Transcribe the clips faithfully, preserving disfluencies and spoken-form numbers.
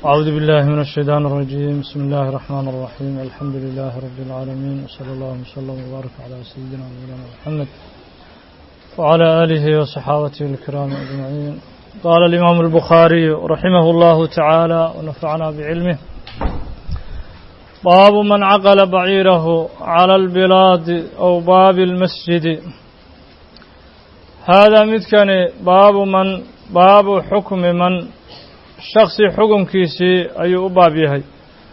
أعوذ بالله من الشيطان الرجيم. بسم الله الرحمن الرحيم. الحمد لله رب العالمين، وصلى الله وسلم وبارك على سيدنا مولانا محمد وعلى آله وصحابته الكرام أجمعين. قال الإمام البخاري رحمه الله تعالى ونفعنا بعلمه: باب من عقل بعيره على البلاد أو باب المسجد. هذا مثكن باب من باب حكم من shaksi xukunkiisii ayuu u baab yahay.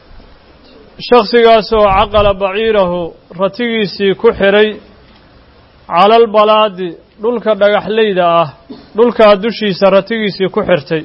shaksigaasoo caqala baciirahu ratigiisii ku xiray cala albalaadi dhulka dhagaxleyda ah dhulkaa dushiisa ratigiisii ku xirtay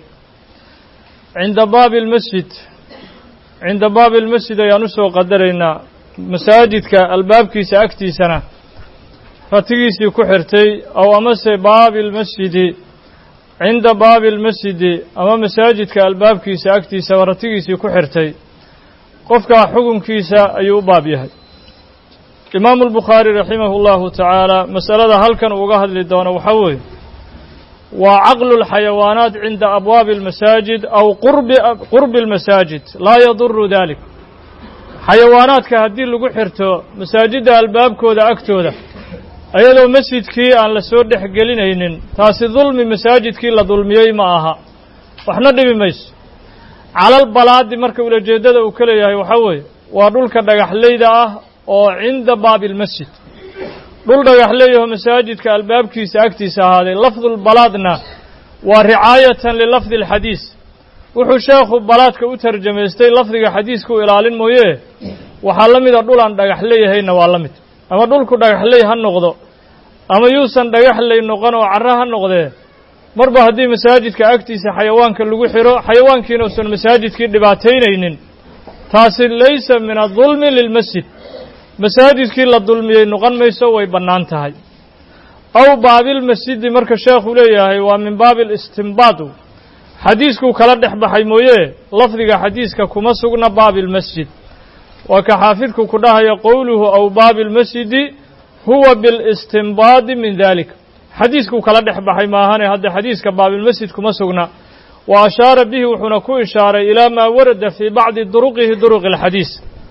cinda baabi almasjid cinda baabi almasjid ayaan usoo qadaraynaa masaajidka albaabkiisa agtiisana ratigiisii ku xirtay aw amase baabi almasjidi cinda baabi almasjidi ama masaajidka albaabkiisa agtiisa ratigiisii ku xirtay qofkaa xukunkiisa ayuu u baab yahay. imaamu albukhaari raximahu llahu tacaala masalada halkan uga hadli doono waxaa weeye waa caqlu lxayawaanaat cinda abwaabi almasaajid aw qurbi qurbi almasaajid laa yaduru dalik. xayawaanaadka haddii lagu xirto masaajidda albaabkooda agtooda ayadoo masjidkii aan la soo dhex gelinaynin, taasi dulmi masaajidkii la dulmiyey ma aha, waxna dhibi mayso. calal balaadi marka ulajeeddada uu ka leeyahay waxaa weeye waa dhulka dhagaxleyda ah oo cinda baabi almasjid, dhul dhagaxleeyaho masaajidka albaabkiisa agtiisa ahaaday. lafdulbalaadna waa ricaayatan lilafdi alxadiis. wuxuu sheekhu balaadka u tarjamaystay lafdiga xadiiska u ilaalin mooye waxaa la mida dhul aan dhagaxleeyahayna waa la mid, ama dhulku dhagaxley ha noqdo ama yuusan dhagaxley noqon oo carro ha noqdee, marba haddii masaajidka agtiisa xayawaanka lagu xiro xayawaankiina uusan masaajidkii dhibaataynaynin, taasi laysa min adulmi lilmasjid, masaajidkii la dulmiyey noqon mayso, way bannaan tahay. aw baabilmasjidi marka sheekhu leeyahay waa min baabi alistinbaad, xadiiskuu kala dhex baxay mooye lafdiga xadiiska kuma sugna baabilmasjid. waa ka xaafidku ku dhahaya qowluhu aw baabi almasjidi huwa bilistinbaadi min dalik. xadiiskuu kala dhex baxay maahane hadda xadiiska baabilmasjid kuma sugna. wa ashaara bihi wuxuuna ku ishaaray ilaa maa warada fii bacdi duruqihi duruqi alxadiis,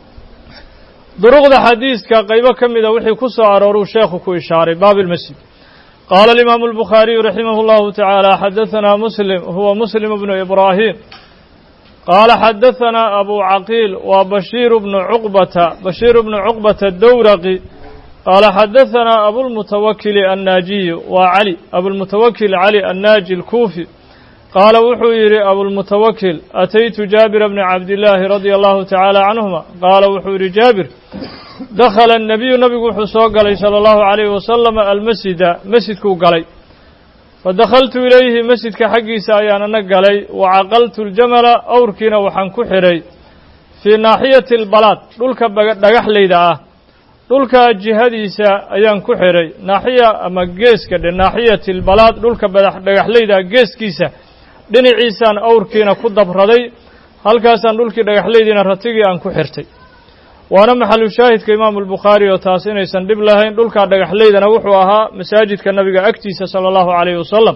duruqda xadiiska qaybo ka mida wixii ku soo arooruu sheekhu ku ishaaray baabilmasjid. qaala alimaamu albukhaariyu raximah llahu tacaala xadahanaa muslim huwa muslim bnu ibraahim qaala xadahanaa abu caqiil waa bashiir bnu cuqbata bashiir bnu cuqbata dowraqi qaala xadahanaa abulmutawakili annaajiyu waa cali abulmutawakil cali annaaji alkuufi qaala wuxuu yidhi abulmutawakil ataytu jaabira bna cabdillaahi radia allahu tacaala canhuma qaala wuxuu yidhi jaabir dakhala annabiyu nabigu wuxuu soo galay sala allahu calayhi wasalam almasjida masjidkuu galay fadakhaltu ilayhi masjidka xaggiisa ayaan ana galay wa caqaltu ljamala awrkiina waxaan ku xidhay fii naaxiyati albalaad dhulka dhagaxleyda ah dhulka jihadiisa ayaan ku xidhay. naaxiya ama geeska dhe naaxiyati albalaad dhulka dhagaxleyda geeskiisa dhinaciisaan awrkiina ku dabraday, halkaasaan dhulkii dhagaxleydiina ratigii aan ku xirtay. waana maxalu shaahidka imaamu albukhaari oo taas inaysan dhib lahayn. dhulkaa dhagaxleydana wuxuu ahaa masaajidka nabiga agtiisa sala allahu calayhi wasalam.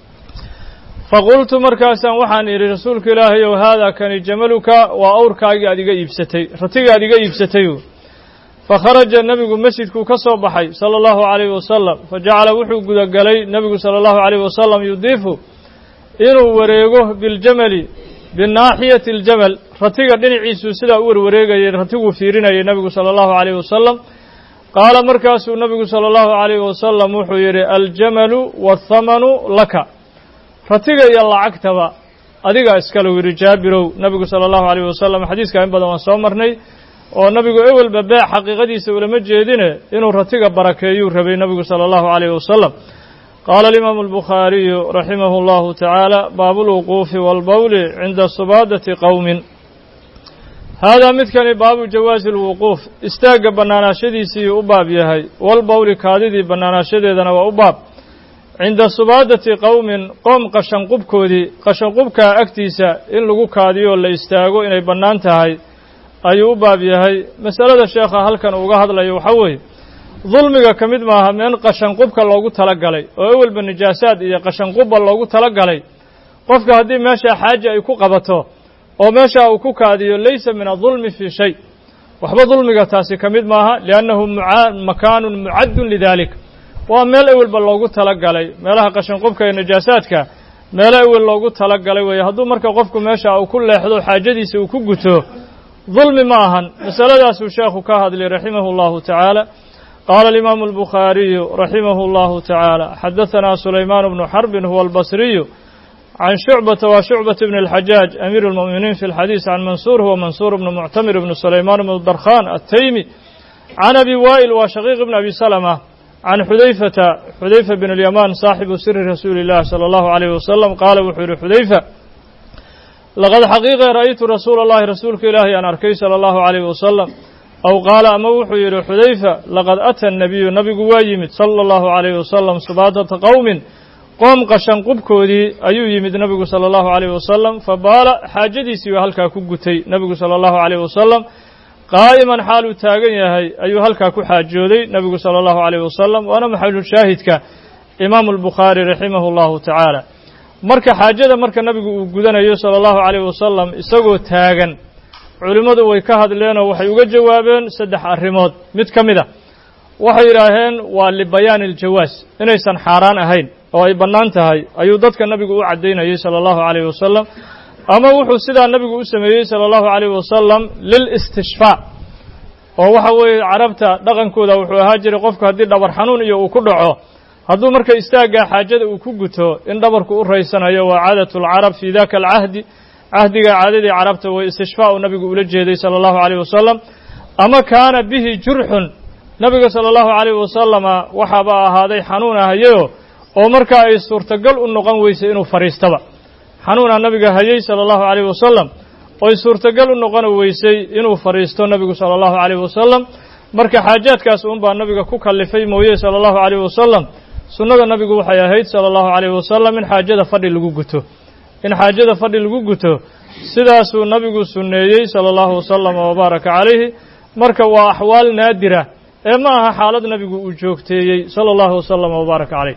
faqultu markaasaan waxaan idhi rasuulka ilaahay ow haadaa kani jamaluka waa awrkaagii aad iga iibsatay, ratigii aad iga iibsatay. fakharaja nebigu masjidkuu ka soo baxay sala allahu calayhi wasalam, fajacala wuxuu gudagalay nebigu sala allahu calayhi wasalam yudiifu inuu wareego biljamali binaaxiyati aljamal, ratiga dhinaciisuu sidaa u warwareegayay, ratiguu fiirinayay nebigu sala allahu calayhi wasalam. qaala markaasuu nebigu sala allahu calayhi wasalam wuxuu yidhi aljamalu waathamanu laka, ratiga iyo lacagtaba adigaa iskale u yidhi jaabirow nebigu sala allahu calayhi wasalam. xadiiskaa in badan waan soo marnay oo nebigu ewelba beec xaqiiqadiisa ulama jeedine inuu ratiga barakeeyuu rabay nebigu sala allahu calayhi wasalam. qaala alimaamu albukhaariyu raximahu llahu tacaala baabu lwuquufi waalbawli cinda subaadati qowmin. haadaa midkani baabu jawaazi lwuquuf, istaagga bannaanaashadiisiiyuu u baab yahay, walbawli kaadidii bannaanaashadeedana waa u baab. cinda subaadati qowmin qoom qashanqubkoodii qashanqubkaa agtiisa in lagu kaadiyo la istaago inay bannaan tahay ayuu u baab yahay. masalada sheekha halkan uga hadlayo waxaa weeye dulmiga ka mid maaha meen qashanqubka loogu tala galay oo ewelba nijaasaad iyo qashanqubba loogu tala galay. qofka haddii meesha xaaja ay ku qabato oo meesha uu ku kaadiyo laysa min adulmi fii shay waxba dulmiga taasi ka mid maaha liannahu makaanun mucaddun lidalik waa meel ewelba loogu talagalay meelaha qashinqubka iyo najaasaadka meelo ewel loogu talagalay weeye hadduu marka qofku meesha uu ku leexdo xaajadiisa uu ku guto dulmi ma ahan masaladaasuu sheekhu ka hadlay raximahu allahu tacaala qaala alimaamu albukhaariyu raximahu allahu tacaala xadahanaa sulaymaan bnu xarbin huwa albasriyu can shucbata wa shucbata bn alxajaaj amiiru lmu'miniin fi lxadiis can mansuur huwa mansuur bnu muctamir bnu sulaymaan bnu darkhan attaymi can abi waa'il wa shaqiiq bn abi salama can xudayfata xudayfa bn alyamaan saaxibu siri rasuuli illahi sala allahu alayh wasalam qaala wuxuu yihi xudayfa laqad xaqiiqa ra'aytu rasuula allahi rasuulka ilaahay aan arkay sala allahu alayh wasalam aw qaala ama wuxuu yidhi xudayfa laqad ata annabiyu nabigu waa yimid sala allahu alayh wasalam subaadata qowmin qoom qashan qubkoodii ayuu yimid nebigu sala allahu alayh wasalam fa baala xaajadiisii waa halkaa ku gutay nebigu sala allahu alayh wasalam qaa'iman xaal uu taagan yahay ayuu halkaa ku xaajooday nebigu sala allahu alayh wasalam waana maxalu shaahidka imaamu albukhaari raximahu allahu tacaala marka xaajada marka nebigu uu gudanayo sala allahu alayh wasalam isagoo taagan culimmadu way ka hadleenoo waxay uga jawaabeen saddex arrimood mid ka mid a waxay yidhaaheen waa libayaani aljawaas inaysan xaaraan ahayn oo ay bannaan tahay ayuu dadka nebigu u caddaynayey sala allahu alayh wasalam ama wuxuu sidaa nebigu u sameeyey sala allahu alayh wasalam lilistishfaa oo waxa weeye carabta dhaqankooda wuxuu ahaa jiray qofku haddii dhabar xanuun iyo uu ku dhaco hadduu marka istaaggaa xaajada uu ku guto in dhabarku u raysanayo waa caadatu alcarab fii daka alcahdi cahdiga caadadii carabta way istishfaa uu nabigu ula jeeday sala allahu alayh wasalam ama kaana bihi jurxun nabiga sala allahu alayh wasalama waxaaba ahaaday xanuun ahayeyo oo markaa ay suurtagal u noqon weysay inuu fadhiistaba xanuunaa nabiga hayey sala allahu alayh wasalam oy suurtagal u noqon weysay inuu fadhiisto nabigu sala allahu alayh wasalam marka xaajaadkaas uunbaa nabiga ku kallifay mooye sala allahu alayh wasalam sunnada nabigu waxay ahayd sala allahu alayh wasalam in xaajada fadhi lagu guto in xaajada fadhi lagu guto sidaasuu nabigu sunneeyey sala allahu wasalam wabaaraka calayhi marka waa axwaal naadira ee ma aha xaalad nabigu uu joogteeyey sala allahu wasalam wabaaraka calayh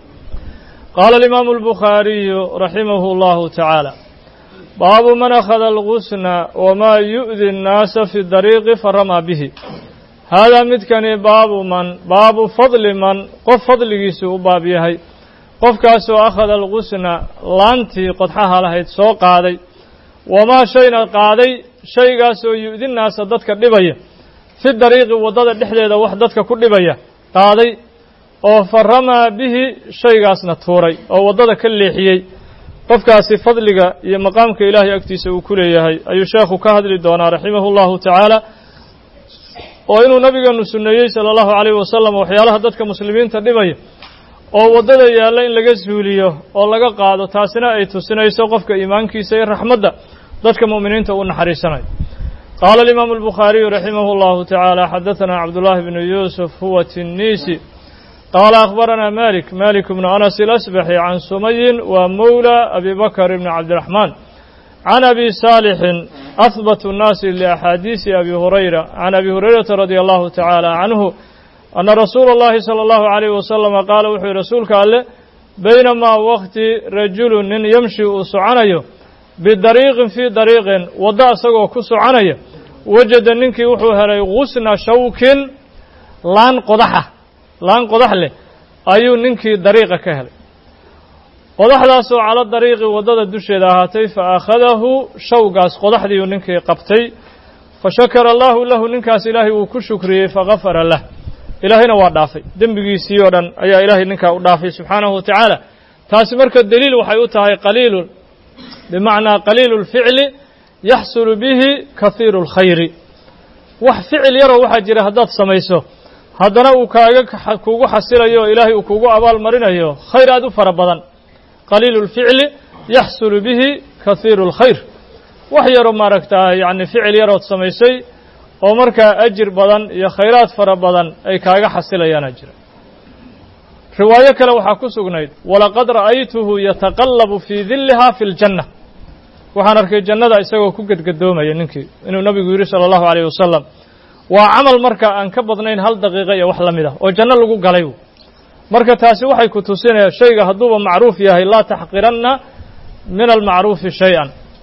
qaala alimaamu albukhaariyu raximahu allahu tacaala baabu man akhada algusna wamaa yu'di annaasa fi dariiqi faramaa bihi haadaa midkani baabu man baabu fadli man qof fadligiisuu u baab yahay qofkaasoo akhada algusna laantii qodxaha lahayd soo qaaday wamaa shayna qaaday shaygaasoo yu'di naasa dadka dhibaya fi dariiqi waddada dhexdeeda wax dadka ku dhibaya qaaday oo faramaa bihi shaygaasna tuuray oo waddada ka leexiyey qofkaasi fadliga iyo maqaamka ilaahay agtiisa uu ku leeyahay ayuu sheekhu ka hadli doonaa raximahu allahu tacaala oo inuu nabigeenu sunneeyey sala allahu alayh wasalam waxyaalaha dadka muslimiinta dhibaya oo waddada yaalla in laga suuliyo oo laga qaado taasina ay tusinayso qofka iimaankiisa iyo raxmadda dadka mu'miniinta uu naxariisanayo qaala alimaamu albukhaariyu raximahu allahu tacaala xadahanaa cabdullaahi bnu yuusuf huwa tinniisi qaala akhbaranaa malik malik bnu anas ilasbaxi can sumayin wa mowla abi bakr bni cabdiraxmaan can abi saalixin ahbatu nnaasi liaxaadiisi abi hurayra can abi hurayrata radia allahu tacaala canhu anna rasuula اllahi salى allahu alayh wasalama qaala wuxuu yihi rasuulka alle baynamaa wakti rajulun nin yamshi uu soconayo bidariiqin fii dariiqin waddo isagoo ku soconaya wajada ninkii wuxuu helay gusna shawkin laan qodaxa laan qodax leh ayuu ninkii dariiqa ka helay qodaxdaasoo cala dariiqi waddada dusheeda ahaatay fa akhadahu shawgaas qodaxdiiuu ninkii qabtay fa shakara allahu lahu ninkaas ilaahay uu ku shukriyey fagafara lah ilaahayna waa dhaafay dembigiisii oo dhan ayaa ilaahay ninkaa u dhaafay subxaanahu wa tacaala taasi marka deliil waxay u tahay qaliilu bimacnaa qaliilu lficli yaxsulu bihi kahiiru اlkhayri wax ficil yaroo waxaa jira haddaad samayso haddana uu kaaga kugu xasilayo o ilaahay uu kugu abaal marinayo khayr aad u fara badan qaliilu lficli yaxsulu bihi kahiiru اlkhayr wax yaroo maaragtaa yacni ficil yarood samaysay oo markaa ajir badan iyo khayraad fara badan ay kaaga xasilayaana jira riwaayo kale waxaa ku sugnayd walaqad ra'aytuhu yataqallabu fii dilliha fi ljanna waxaan arkay jannada isagoo ku gedgadoomaya ninkii inuu nabigu yidhi sala allahu alayh wasalam waa camal marka aan ka badnayn hal daqiiqa iyo wax la mid ah oo janno lagu galay marka taasi waxay ku tusinaya shayga hadduuba macruuf yahay laa taxqiranna min almacruufi shay-an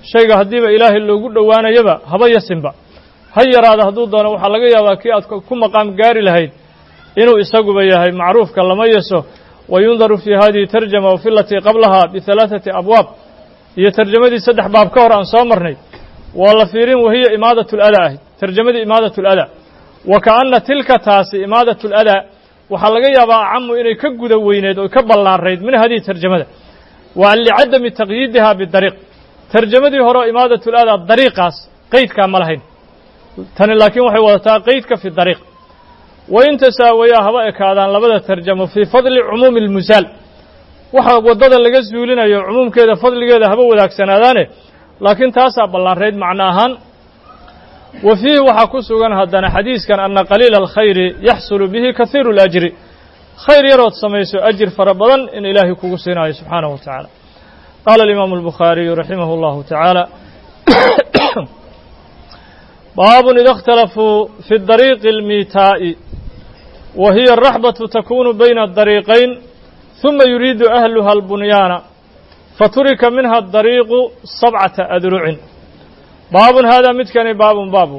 shayga haddiiba ilaahay loogu dhowaanayaba haba yasinba ha yaraada hadduu doono waxaa laga yaabaa kii aad ku maqaam gaari lahayd inuu isaguba yahay macruufka lama yaso wayundaru fii hadihi tarjama wafi latii qablaha bihalaaثati abwaab iyo tarjamadii saddex baab ka hor aan soo marnay waa la fiirin wahiya imaadat اladaa ahy tarjamadii imaadat اladaa wa kaana tilka taasi imaadat اladaa waxaa laga yaabaa acamu inay ka guda weyneed oo ka ballaarayd min hadihi tarjamada waa licadami taqyiidiha bidariiq tarjamadii hore imaadat اladaa dariiqaas qeydkaa ma lahayn tani laakiin waxay wadataa qeydka fi dariiq wain tasaawayaa haba ekaadaan labada tarjamo fii fadli cumuumi اlmusaal waxa waddada laga suulinayo cumuumkeeda fadligeeda haba wadaagsanaadaane laakiin taasaa ballaarayd macno ahaan wa fiihi waxaa ku sugan haddana xadiiskan ana qaliila alkhayri yaxsulu bihi kahiiru اlajri khayr yarood samayso ajir fara badan in ilaahay kugu siinayo subxaanahu wa tacaala qaala alimaamu albukhaariyu raximah اllahu tacaala baabun ida اkhtalafuu fi dariiqi اlmiitaa'i wa hiya araxbatu takunu bayna adariiqayn ثuma yuriidu ahluha albunyaana faturika minha adariiqu sabcata adrucin baabun haadaa midkani baabun baabu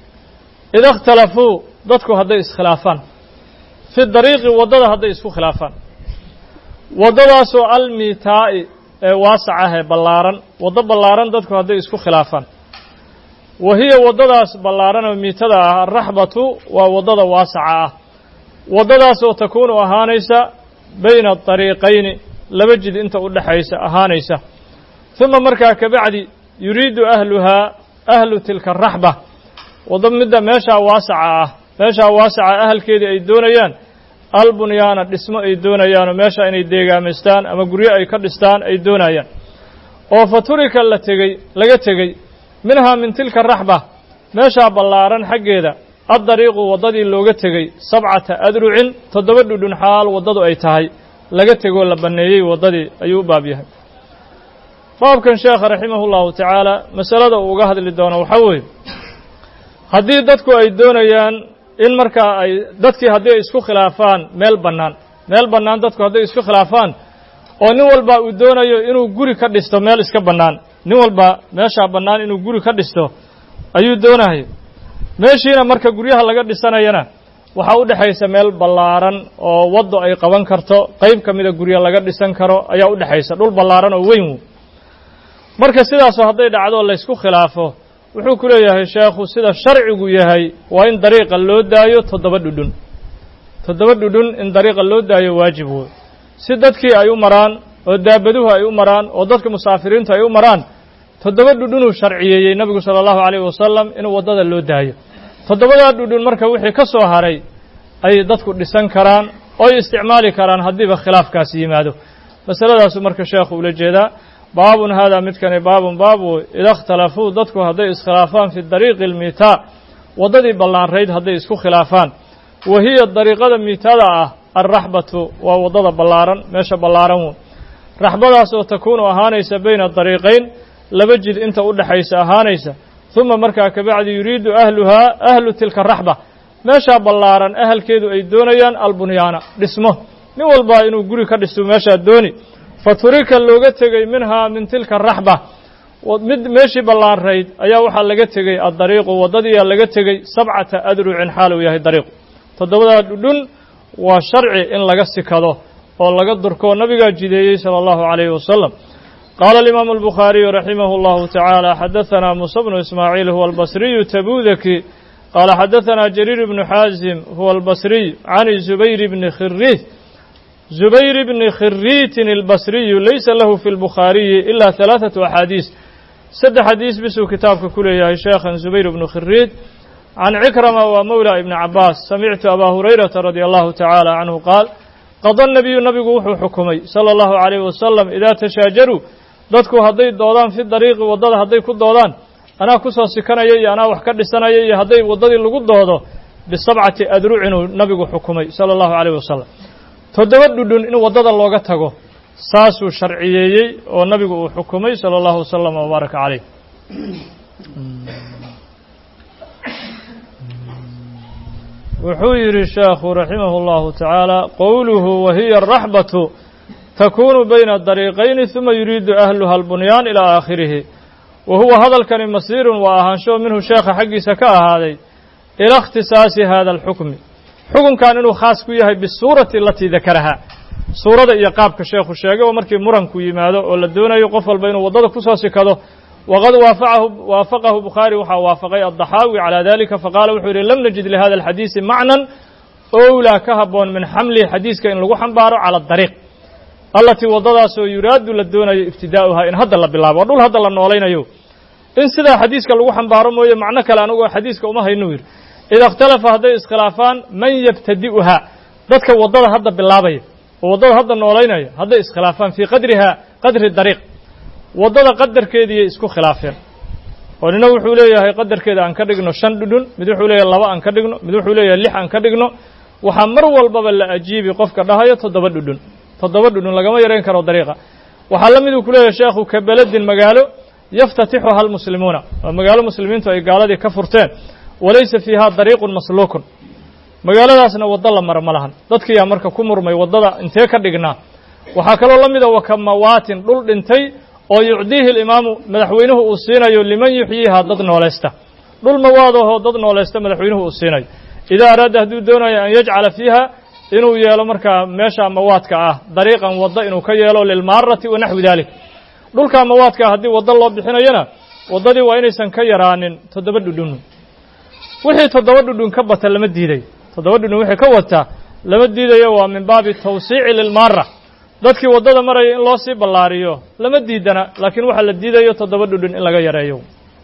ida اkhtalafuu dadku hadday iskhilaafaan fi dariiqi waddada hadday isku khilaafaan waddadaasoo almiitaa'i ee waasac ah ee ballaaran waddo ballaaran dadku hadday isku khilaafaan wa hiya waddadaas ballaaran oo miitada ah alraxbatu waa waddada waasaca ah waddadaasoo takuunu ahaanaysa bayna adariiqayni laba jid inta u dhexaysa ahaanaysa ثuma markaa kabacdi yuriidu ahluhaa ahlu tilka araxba waddo midda meeshaa waasaca ah meeshaa waasaca ahalkeedii ay doonayaan albunyaana dhismo ay doonayaanoo meesha inay deegaamaystaan ama guryo ay ka dhistaan ay doonayaan oo faturika la tegey laga tegey minhaa min tilka araxba meeshaa ballaaran xaggeeda addariiqu waddadii looga tegey sabcata adrucin toddoba dhudhun xaal waddadu ay tahay laga tegoo la banneeyey waddadii ayuu u baab yahay baabkan sheekha raximah اllahu tacaala masalada uu uga hadli doono waxaa weeye haddii dadku ay doonayaan in markaa ay dadkii haddii ay isku khilaafaan meel bannaan meel bannaan dadku hadday isku khilaafaan oo nin walba uu doonayo inuu guri ka dhisto meel iska bannaan nin walba meeshaa bannaan inuu guri ka dhisto ayuu doonaya meeshiina marka guryaha laga dhisanayana waxaa u dhexaysa meel ballaaran oo waddo ay qaban karto qayb ka mida guryo laga dhisan karo ayaa u dhexaysa dhul ballaaran oo weyn wey marka sidaasoo hadday dhacdo laysku khilaafo wuxuu ku leeyahay sheekhu sida sharcigu yahay waa in dariiqa loo daayo toddoba dhudhun toddoba dhudhun in dariiqa loo daayo waajib wey si dadkii ay u maraan oo daabaduhu ay u maraan oo dadka musaafiriintu ay u maraan toddoba dhudhunuu sharciyeeyey nebigu sala allahu calayhi wasalam inuu waddada loo daayo toddobadaa dhudhun marka wixii ka soo haray ayay dadku dhisan karaan oo ay isticmaali karaan haddiiba khilaafkaasi yimaado masaladaasu marka sheekhu ula jeedaa baabun haadaa midkani baabun baabu ida اkhtalafuu dadku hadday iskhilaafaan fi dariiqi اlmiitaa waddadii ballaanrayd hadday isku khilaafaan wa hiya dariiqada miitada ah alraxbatu waa waddada ballaaran meesha ballaaran wey raxbadaas oo takuunu ahaanaysa bayna dariiqayn laba jid inta u dhexaysa ahaanaysa ثuma markaa kabacdi yuriidu ahluhaa ahlu tilka raxba meeshaa ballaaran ahalkeedu ay doonayaan albunyaana dhismo nin walba inuu guri ka dhisto meeshaa dooni faturika looga tegey minhaa min tilka araxba mid meeshii ballaanrayd ayaa waxaa laga tegey addariiqu waddadiiyaa laga tegey sabcata adrucin xaal uu yahay dariiqu toddobadaa dhudhun waa sharci in laga sikado oo laga durko nabigaa jideeyey sala allahu calayhi wasalam qaala alimaamu albukhaariyu raximah اllahu tacaala xadaثanaa muusa bnu ismaaciil huwa albasriyu tabudaki qaala xadaثanaa jariir bnu xaasim huwa albasriy can zubayr bni khiriih zubayr bni khiriitin albasriyu laysa lahu fi lbukhaariyi ilaa halaaثatu axaadiis saddex xadiis bisuu kitaabka ku leeyahay sheekhan zubayr bnu khiriid can cikrama waa mowla ibni cabaas samictu abaa hurayrata radia allahu tacaala canhu qaal qada nabiyu nabigu wuxuu xukumay sala allahu calayhi wasalam idaa tashaajaruu dadku hadday doodaan fi dariiqi waddada hadday ku doodaan anaa ku soo sikanaya iyo anaa wax ka dhisanaya iyo hadday waddadii lagu doodo bisabcati adrucinuu nabigu xukumay sala allahu calayh wasalam toddoba dhudhun in waddada looga tago saasuu sharciyeeyey oo nabigu uu xukumay sala allahu wasalam wabaaraka calayh wuxuu yidhi sheekhu raximah اllahu tacaala qowluhu wahiya araxbatu takunu bayna dariiqayni ثuma yuriidu ahluha albunyaan ilaa aakhirihi وهو هذا الكلم مصير وأهانشو منه شيخ حقي سكاء هذا إلى اختصاص هذا الحكم حكم كان إنه خاص كويه بالصورة التي ذكرها صورة إيقاب كشيخ الشيخ ومركي مرن كوي ماذا ولا دون يقفل بينه وضد كسوسي كذا وقد وافقه وافقه بخاري ووافقه الضحاوي على ذلك فقال وحوري لم نجد لهذا الحديث معنى أولى كهبون من حمل حديث كإن لو حنباره على الطريق التي وضدها سو يراد لدون ابتداؤها إن هذا الله بالله ودول هذا الله نولين يو إن سدا حديث كلو حنباره مويه معنى كلا نقول حديث كأمه ينوير إذا اختلف هذا إسخلافان من يبتدئها ذاتك وضدها هذا بالله بيه ووضدها هذا نولين هذا إسخلافان في قدرها قدر الطريق وضدها قدر كذي إسكو خلافين ونحن وحوليه هي قدر كذا أن كدقنا شن دون مدو حوليه الله أن كدقنا مدو حوليه اللح أن كدقنا وحمر والباب اللي أجيب قف كده هي تضبط دون تضبط دون لقما يرين كرو طريقة وحلم مدو كله يا شيخ كبلد المجال يفتتحها المسلمون المجال المسلمين تو قال دي كفرتين وليس فيها طريق مسلوك مجال داسنا وضل مر ملهن dadka yaa marka ku murmay wadada intee ka dhignaa waxa kale oo lamida wakamawaatin dhul dhintay oo yucdihi imaamu madaxweynuhu uu siinayo liman yuhyiha dad nooleysta dhul mawaadaho dad nooleysta madaxweynuhu uu siinayo idaa araada haduu doonayo an yajcala fiiha inuu yeelo marka meesha mawaadka ah dariiqan wada inuu ka yeelo lil maarati wa nahwi dalik dhulka mawaadka hadii wada loo bixinayna wadadii waa inaysan ka yaraanin toddoba dhudhun wixii toddoba dhudhun ka bata lama diiday toddoba dhudhun wixii ka wata lama diidayo waa min baabi tawsiici lil marra dadkii wadada maraya in loo sii ballaariyo lama diidana laakiin waxa la diidayo toddoba dhudhun in laga yareeyo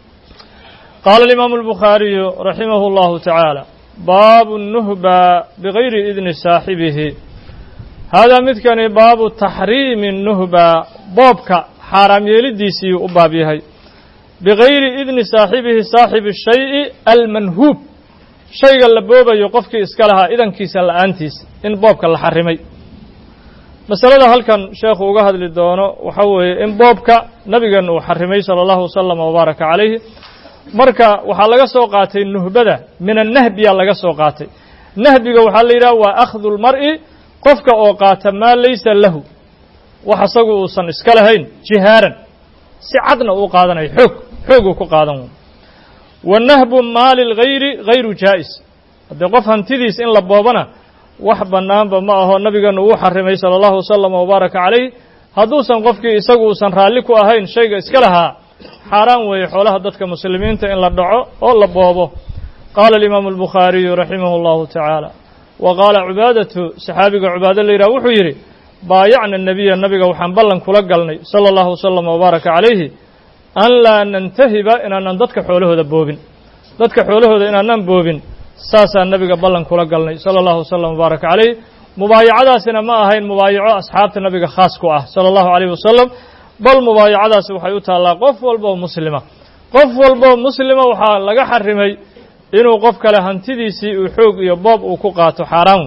قال الإمام البخاري رحمه الله تعالى باب النهبة بغير إذن صاحبه هذا مثل باب تحريم النهبة بابك حرام يلديسي أبابيهي بغير إذن صاحبه صاحب الشيء المنهوب شيء اللبوبة يقفك إسكالها إذن كيس الأنتيس إن بابك الحرمي مسألة هل كان شيخ وقهد للدوانو وحوي إن بابك نبيا وحرمي صلى الله وسلم وبارك عليه مركا waxaa laga soo qaatay nuhbada min an-nahbi laga soo qaatay nahbiga waxa la yiraahdaa waa akhdhu al-mar'i qofka oo qaata ma laysa lahu wax asagu uu san iska lahayn jihaaran si cadna uu qaadanayo xoog xoog uu ku qaadan wa nahbu maal al-ghayri ghayru jaiz hada qof hantidiis in la boobana wax banaanba ma aho nabiga uu xarimay sallallahu alayhi wasallam wa baraka alayhi haduusan qofkii isagu uu san raali ku ahayn shayga iska lahaa حرام ويحولها ضدك مسلمين إن لا دعوا ولا بابه قال الإمام البخاري رحمه الله تعالى وقال عبادة سحابك عبادة اللي راوح يري بايعنا النبي النبي وحنبلن كل قلني صلى الله وسلم وبارك عليه أن لا ننتهب إن أن ضدك حوله ذبوبين ضدك حوله إن أن نبوبين ساسا النبي قبلن كل قلني صلى الله وسلم وبارك عليه مبايعة سنة ما هي المبايعة أصحاب النبي خاص كواه صلى الله عليه وسلم bal mubaayacadaasi waxay u taallaa qof walba oo muslima qof walba oo muslima waxaa laga xarimay inuu qof kale hantidiisii uu xoog iyo boob uu ku qaato xaraam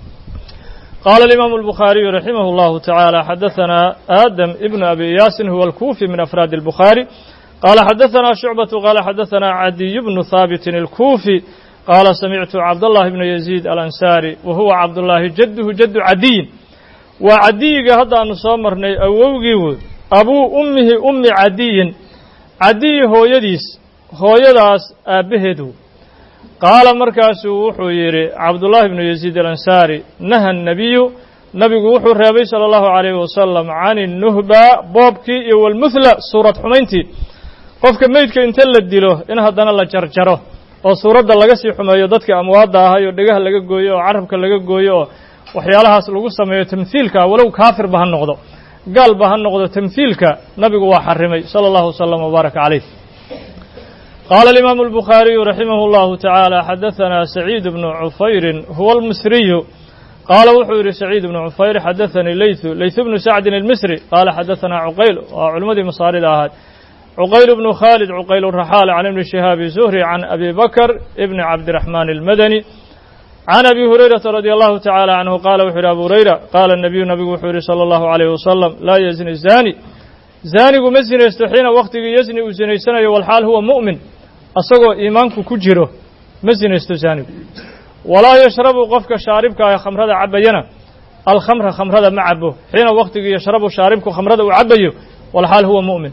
قال الإمام البخاري رحمه الله تعالى حدثنا آدم ابن أبي إياس هو الكوفي من أفراد البخاري قال حدثنا شعبة قال حدثنا عدي بن ثابت الكوفي قال سمعت عبد الله بن يزيد الأنصاري وهو عبد الله جده جد عدي وعدي هذا نصامرني أووجي أبو أمه أم عدي عدي هو يديس هو يداس أبهدو قال مركز وحويري عبد الله بن يزيد الأنصاري نهى النبي نبي وحو الربي صلى الله عليه وسلم عن النهبة بوبكي والمثلى سورة حمينتي قفك ميتك انت اللي تديله إن هدنا الله جرجره وصورة الله قسي حماية ضدك أموادها هاي ودقها لقى قوية وعرفك لقى قوية وحيالها سلوكو سمية تمثيلك ولو كافر بها النقضة قال بها النقضة تمثيلك نبي وحرمي صلى الله وسلم وبارك عليه قال الإمام البخاري رحمه الله تعالى حدثنا سعيد بن عفير هو المصري قال وحير سعيد بن عفير حدثني ليث ليث بن سعد المصري قال حدثنا عقيل وعلماء مصاري الآهات عقيل بن خالد عقيل الرحال عن ابن شهاب الزهري عن أبي بكر ابن عبد الرحمن المدني عن أبي هريرة رضي الله تعالى عنه قال وحير أبو هريرة قال النبي النبي وحير صلى الله عليه وسلم لا يزني الزاني زاني مزن يستحين وقت يزني وزني سنة والحال هو مؤمن أصغى إيمانك كجره مزن يستزاني ولا يشرب قفك شاربك يا خمرة عبينا الخمر خمرة معبه حين وقت يشرب شاربك خمرة وعبيه والحال هو مؤمن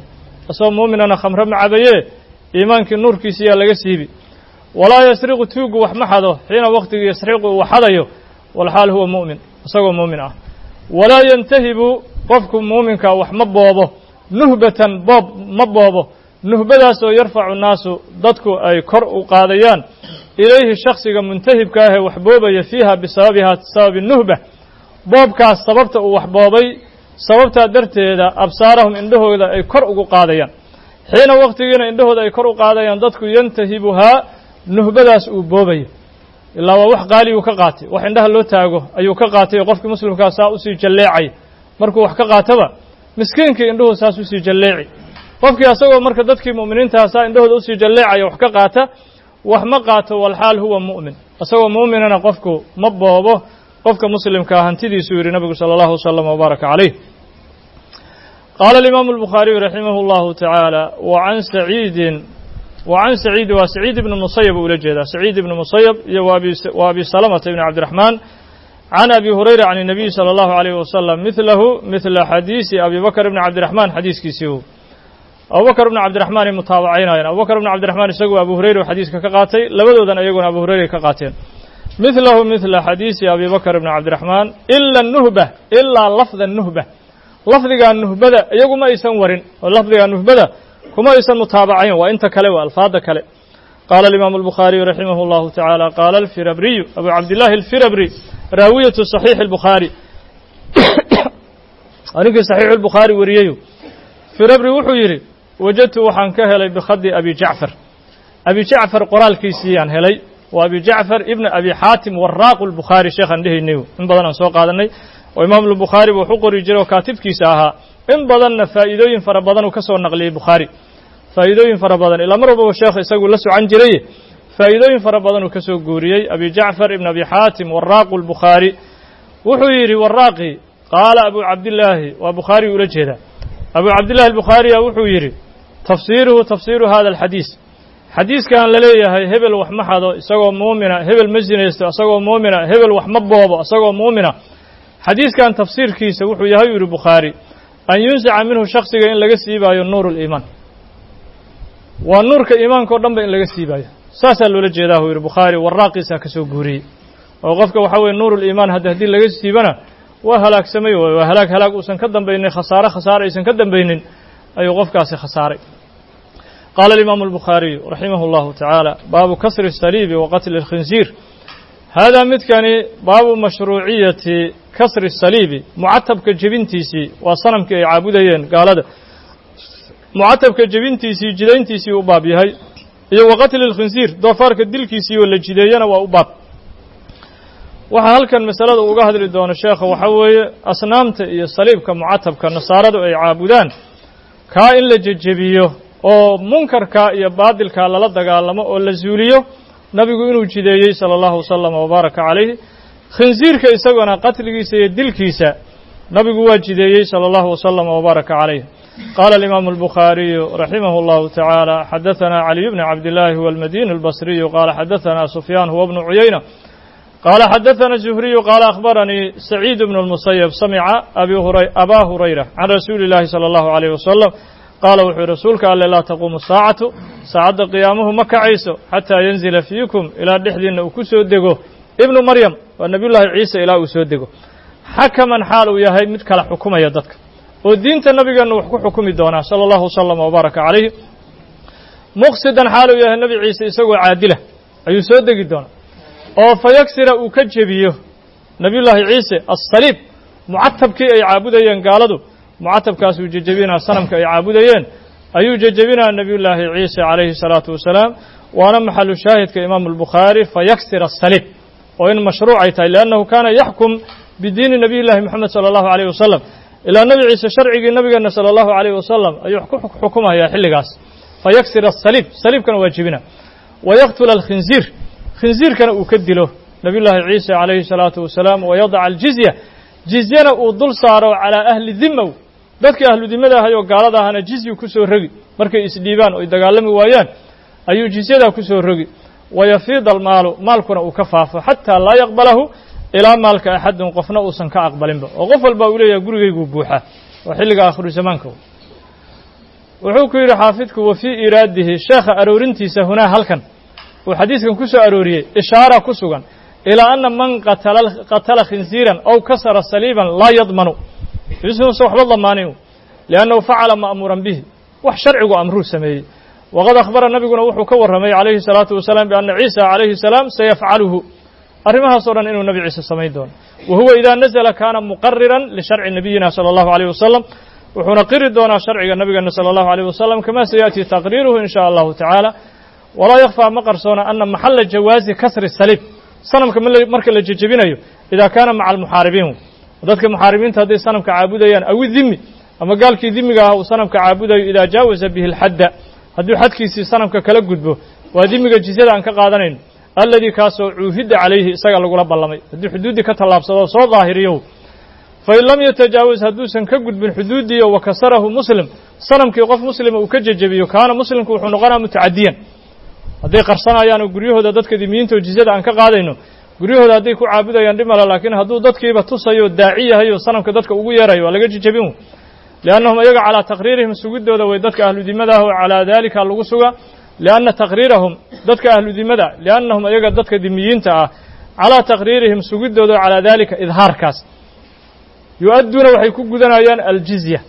asagoo muuminana khamre ma cabaye iimaankii nuurkiisiyaa laga siibi walaa yasriqu tuugu wax ma xado xiina waqtigii yasriqu uu xadayo walxaal huwa mu'min isagoo muumin ah walaa yantahibu qofku muuminka wax ma boobo nuhbatan boob ma boobo nuhbadaas oo yarfacu nnaasu dadku ay kor u qaadayaan ilayhi shaksiga muntahibka ahee wax boobaya fiiha bisababiha sababi nuhba boobkaas sababta uu wax boobay sababtaa darteeda absaarahum indhahooda ay kor ugu qaadayaan xiina waqtigiina indhahooda ay kor u qaadayaan dadku yantahibuhaa nuhbadaas uu boobayo ilaa waa wax qaaliyuu ka qaatay wax indhaha loo taago ayuu ka qaatay oo qofkii muslimkaa saa usii jalleecay markuu wax ka qaataba miskiinkii indhuhu saas usii jalleeci qofkii asagoo marka dadkii mu'miniintaha saa indhahooda usii jalleecaya wax ka qaata wax ma qaato walxaal huwa mu'min isagoo muuminana qofku ma boobo qofka muslimkaa hantidiisuu yidhi nabigu sala allahu wasalam wabaaraka calayh qaala alimaamu albukhaariyu raximah allahu tacaala wa can saciidin wa can saciidi waa saciid ibni musayab uu ula jeedaa saciid ibni musayab iyo wa abi salamata ibni cabdiraxmaan can abi hurayra can الnabiyi salى allahu alayh wasalam midlahu midla xadiisi abi bakr ibni cabdiraxmaan xadiiskiisii abubakr ibni cabdiraxmaan ay mutaabacaynayeen abubakr ibni cabdiraxmaan isagu abu hurayra xadiiska ka qaatay labadoodan iyaguna abu hurayra ka qaateen midlahu midla xadiisi abi bakr ibni cabdiraxmaan ila nuhba ilaa lafda nuhba lafdigaa nuhbada iyagu ma aysan warin oo lafdigaa nuhbada kuma aysan mutaabacayn waa inta kale waa alfaada kale qaala alimaamu albukhaariyu raximah allahu tacaala qaala alfirabriyu abu cabdillahi alfirabri raawiyatu saxiixi albukhaari ninkii saxiixu albukhaari wariyeyu firabri wuxuu yidhi wajadtu waxaan ka helay bikhadi abi jacfar abi jacfar qoraalkiisiiyaan helay waa abi jacfar ibna abi xaatim waraaqu lbukhaari sheekhaan dhehaynayu in badan aan soo qaadanay oo imaam albukhaari buu wax u qori jiray oo kaatibkiisa ahaa in badanna faa'iidooyin fara badan uu ka soo naqliyey bukhaari faa'iidooyin fara badan ilaa mar walbaba sheekh isagu la socan jiray faa'iidooyin fara badan uu ka soo guuriyey abi jacfar ibn abi xaatim waraaqu lbukhaari wuxuu yidhi waraaqi qaala abu cabdillaahi waa bukhaari ula jeedaa abu cabdillahi albukhaariya wuxuu yidhi tafsiiruhu tafsiiru hada alxadiis xadiiskan la leeyahay hebel wax ma xado isagoo muumina hebel ma sinaysto isagoo muumina hebel wax ma boobo isagoo muumina xadiiskan tafsiirkiisa wuxuu yahay u yidhi bukhaari an yunsaca minhu shaksiga in laga siibaayo nuur اliimaan waa nuurka iimaanka o dhan ba in laga siibaayo saasaa loola jeedaa uu yidhi bukhaari waraaqiisaa ka soo guuriyey oo qofka waxaa weye nuur uliimaan hadda haddii laga siibana waa halaagsamay waa halaag halaag uusan ka dambaynin khasaare khasaare aysan ka dambaynin ayuu qofkaasi khasaaray qaala alimaamu albukhaariyu raximah allahu tacaala baabu kasri الsaliibi wa qatli اlkhinsiir haadaa midkani baabu mashruuciyati kasri الsaliibi mucatabka jebintiisii waa sanamkii ay caabudayeen gaalada mucatabka jebintiisii jidayntiisii u baab yahay iyo wa qatli اlkhinsiir doofaarka dilkiisii oo la jideeyana waa u baab waxaa halkan masalada uga hadli doono sheekha waxaa weeye asnaamta iyo saliibka mucatabka nasaaradu ay caabudaan kaa in la jejebiyo oo munkarka iyo baadilka lala dagaalamo oo la zuuliyo nabigu inuu jideeyey sala allahu wasalam wabaaraka calayhi khinsiirka isagona qatligiisa iyo dilkiisa nabigu waa jideeyey sala allahu wasalam wabaaraka calayh qaala alimaamu albukhaariyu raximah allahu tacaala xadaثana caliy bni cabdillaahi huwa almadini albasriyu qaala xadaثana sufyaan huwa bnu cuyayna qaala xadaثana zuhriyu qaala akhbaranii saciid bnu اlmusayab samica abaa hurayra can rasuuli اllaahi salى allahu alayh wasalam qaala wuxuu yihi rasuulka alle laa taquumu saacatu saacadda qiyaamuhu ma kacayso xataa yanzila fiikum ilaa dhexdiinna uu ku soo dego ibnu maryam waa nebiyullaahi ciise ilaa uu soo dego xakaman xaal uu yahay mid kala xukumaya dadka oo diinta nabigeenna wax ku xukumi doonaa sala allahu wasalam wabaaraka calayhi muqsidan xaal uu yahay nebi ciise isagoo caadila ayuu soo degi doonaa oo fa yagsira uu ka jebiyo nebiyullaahi ciise assaliib mucatabkii ay caabudayeen gaaladu mucatabkaasuu jejebinaa sanamka ay caabudayeen ayuu jejebinaa nebiyullaahi ciise calayhi salaatu wasalaam waana maxalu shaahidka imaamu albukhaari fayaksir asaliib oo in mashruucay tahay liannahu kaana yaxkum bidiini nabiy llaahi moxamed sala allahu alayh wasalam ilaa nebi ciise sharcigii nabigeenna sala allahu alayh wasalam ayuu ku xukumayaa xilligaas fayaksir asaliib saliibkana waa jebina wayaktula alkhinsiir khinsiirkana uu ka dilo nebiyullaahi ciise calayhi salaatu wasalaam wayadaca aljizya jizyana uu dul saaro calaa ahli dimaw dadkii ahlu dimada ahay oo gaalada ahana jizyu ku soo rogi markay isdhiibaan oo ay dagaalami waayaan ayuu jizyadaa ku soo rogi wayafiida almaalu maalkuna uu ka faafo xataa laa yaqbalahu ilaa maalka axadun qofna uusan ka aqbalinba oo qof walba uu leeyahay gurigayguu buuxaa waa xilliga aakhiru zamaanka وحوكو يرى حافظك وفي إراده شيخ أرورنتي سهنا هلكن وحديث كان كسو أروريه إشارة كسوغا إلى أن من قتل قتل خنزيرا أو كسر صليبا لا يضمن يسمى صحب الله مانيو لأنه فعل مأمورا به وحشرع أمره سمي وقد أخبر النبي وحو كور رمي عليه الصلاة والسلام بأن عيسى عليه السلام سيفعله أرمها صورا إنه النبي عيسى سميدون وهو إذا نزل كان مقررا لشرع نبينا صلى الله عليه وسلم وحنقر دون شرع النبي صلى الله عليه وسلم كما سيأتي تقريره إن شاء الله تعالى ولا يخفى مقرصونا أن محل جواز كسر السليب صنم كمل مركل الججبينيو إذا كان مع المحاربين وذلك المحاربين تهدي صنم كعابوديان أو الذمي أما قال كي ذمي أو صنم كعابودي إذا جاوز به الحد هدو حد كيسي صنم ككلا قدبه وذمي الجزيرة عن كقادنين الذي كاسو عهد عليه سقال قلب الله هدو حدود كتلاب صدو صو ظاهريو فإن لم يتجاوز هدوسا كقد من حدودي وكسره مسلم صنم كي وقف مسلم وكججبيه كان مسلم كوحنقنا متعديا hadday qarsanayaan oo guryahooda dadka dimiinta oo jizada aan ka qaadayno guryahooda hadday ku caabudayaan dhimala laakiin hadduu dadkiiba tusayo daaci yahay oo sanamka dadka ugu yeerayo waa laga jijabin liannahum ayaga calaa taqriirihim sugidooda way dadka ahlu dimada ah oo calaa daalika lagu suga lianna taqriirahum dadka ahlu dimada liannahum ayaga dadka dimiyiinta ah calaa taqriirihim sugidooda calaa daalika idhaarkaas yu-adduuna waxay ku gudanayaan aljizya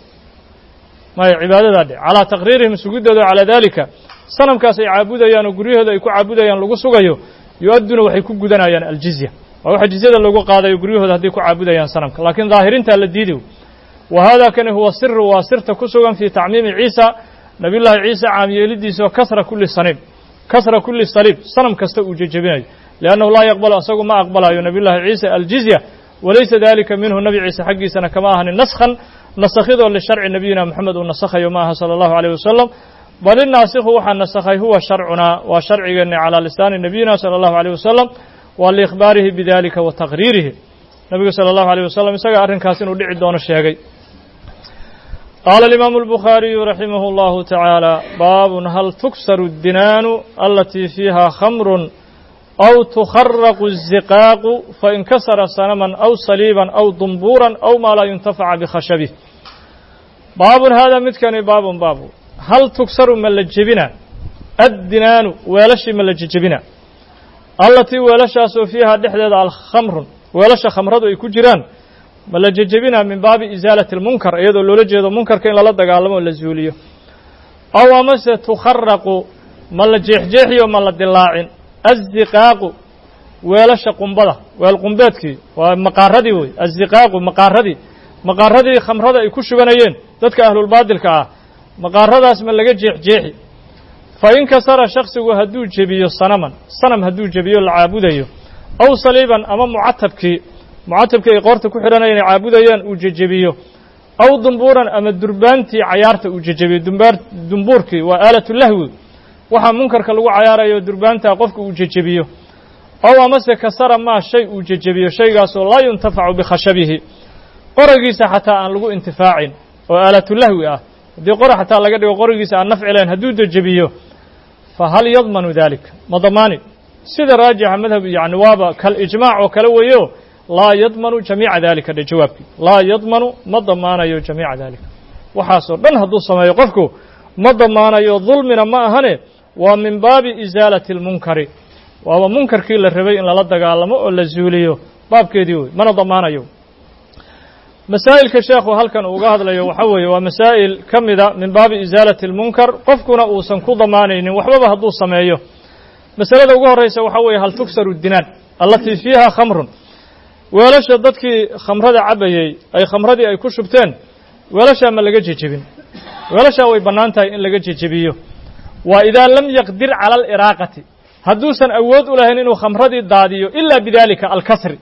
maya cibaadada dhe calaa taqriirihim sugidooda calaa daalika sanamkaas ay caabudayaan oo guryahooda ay ku caabudayaan lagu sugayo yu-adduna waxay ku gudanayaan aljizya waa waxa jizyada loogu qaadayo guryahooda hadday ku caabudayaan sanamka laakiin daahirintaa la diiday wa hada kani huwa siru waa sirta ku sugan fii tacmiimi ciisa nabiyullaahi ciisa caamyeelidiisa oo kasra kulli saniib kasra kulli saliib sanam kasta uu jejebinayo liannahu laa yaqbalu asagu ma aqbalayo nabiyullaahi ciisa aljizya walaysa dalika minhu nabi ciise xaggiisana kama ahani naskhan nasakhidoo lisharci nabiyina moxamed uu nasakhayo ma aha sala allahu alayh wasalam bal الناasikhu waxaa nasakhay huwa sharcunaa waa sharcigeena calىa lisaani nabiyina salى الlahu عalيه wasalam waa liikhbaarihi bidalika wa taqriirihi nabigu salى الlahu عalيه wasalam isaga arrinkaas inuu dhici doono sheegay qaala الimaamu الbukhaariyu raximah اllahu taعaalى baabun hal tuksaru الdinaanu alatii fiiha khamru aw tukharaqu الziqaaqu fain kasara sanaman aw saliiban aw dumbuuran aw maa laa yuntafaca bikhashabih baabun hada midkani baabun baabu hal tugsaru ma la jebina addinaanu weelashii ma la jejebina allatii weelashaasoo fiihaa dhexdeeda alkhamrun weelasha khamradu ay ku jiraan ma la jejebina min baabi isaalati almunkar iyadoo loola jeedo munkarka in lala dagaalamo oo la zuuliyo aw amase tukharaqu ma la jeexjeexiyo ma la dilaacin aziqaaqu weelasha qumbada weel qumbeedkii waa maqaaradii wey aziqaaqu maqaaradii maqaaradii khamrada ay ku shubanayeen dadka ahlulbaadilka ah maqaaradaas ma laga jeexjeexi fa in kasara shaksigu hadduu jebiyo sanaman sanam hadduu jebiyo la caabudayo aw saliiban ama mucatabkii mucatabkii ay qoorta ku xidhanayeen ay caabudayaan uu jejebiyo aw dumbuuran ama durbaantii cayaarta uu jejebiyo dumbaar dumbuurkii waa aalatulahwi waxaa munkarka lagu cayaarayo durbaantaa qofka uu jejebiyo aw amase kasara maa shay uu jejebiyo shaygaasoo laa yuntafacu bikhashabihi qoragiisa xataa aan lagu intifaacin oo aalatulahwi ah haddii qora xataa laga dhigo qorigiisa aan nafci lahayn hadduu dejebiyo fa hal yadmanu daalika ma damaani sida raajixa madhab yani waaba kal ijmaac oo kale weeyo laa yadmanu jamiica daalika dhe jawaabkii laa yadmanu ma damaanayo jamiica daalika waxaasoo dhan hadduu sameeyo qofku ma damaanayo dulmina ma ahane waa min baabi isaalati almunkari waaba munkarkii la rabay in lala dagaalamo oo la zuuliyo baabkeedii wey mana damaanayo masaa'ilka sheekhu halkan uu uga hadlayo waxa weeye waa masaa'il ka mida min baabi isaalati almunkar qofkuna uusan ku damaanaynin waxbaba hadduu sameeyo masalada ugu horraysa waxa weeye hal tuksaru dinaan allatii fiiha khamrun weelasha dadkii khamrada cabayey ay khamradii ay ku shubteen weelashaa ma laga jejebin weelashaa way bannaan tahay in laga jejebiyo waa idaa lam yaqdir cala aliraaqati hadduusan awood u lahayn inuu khamradii daadiyo ilaa bidaalika alkasri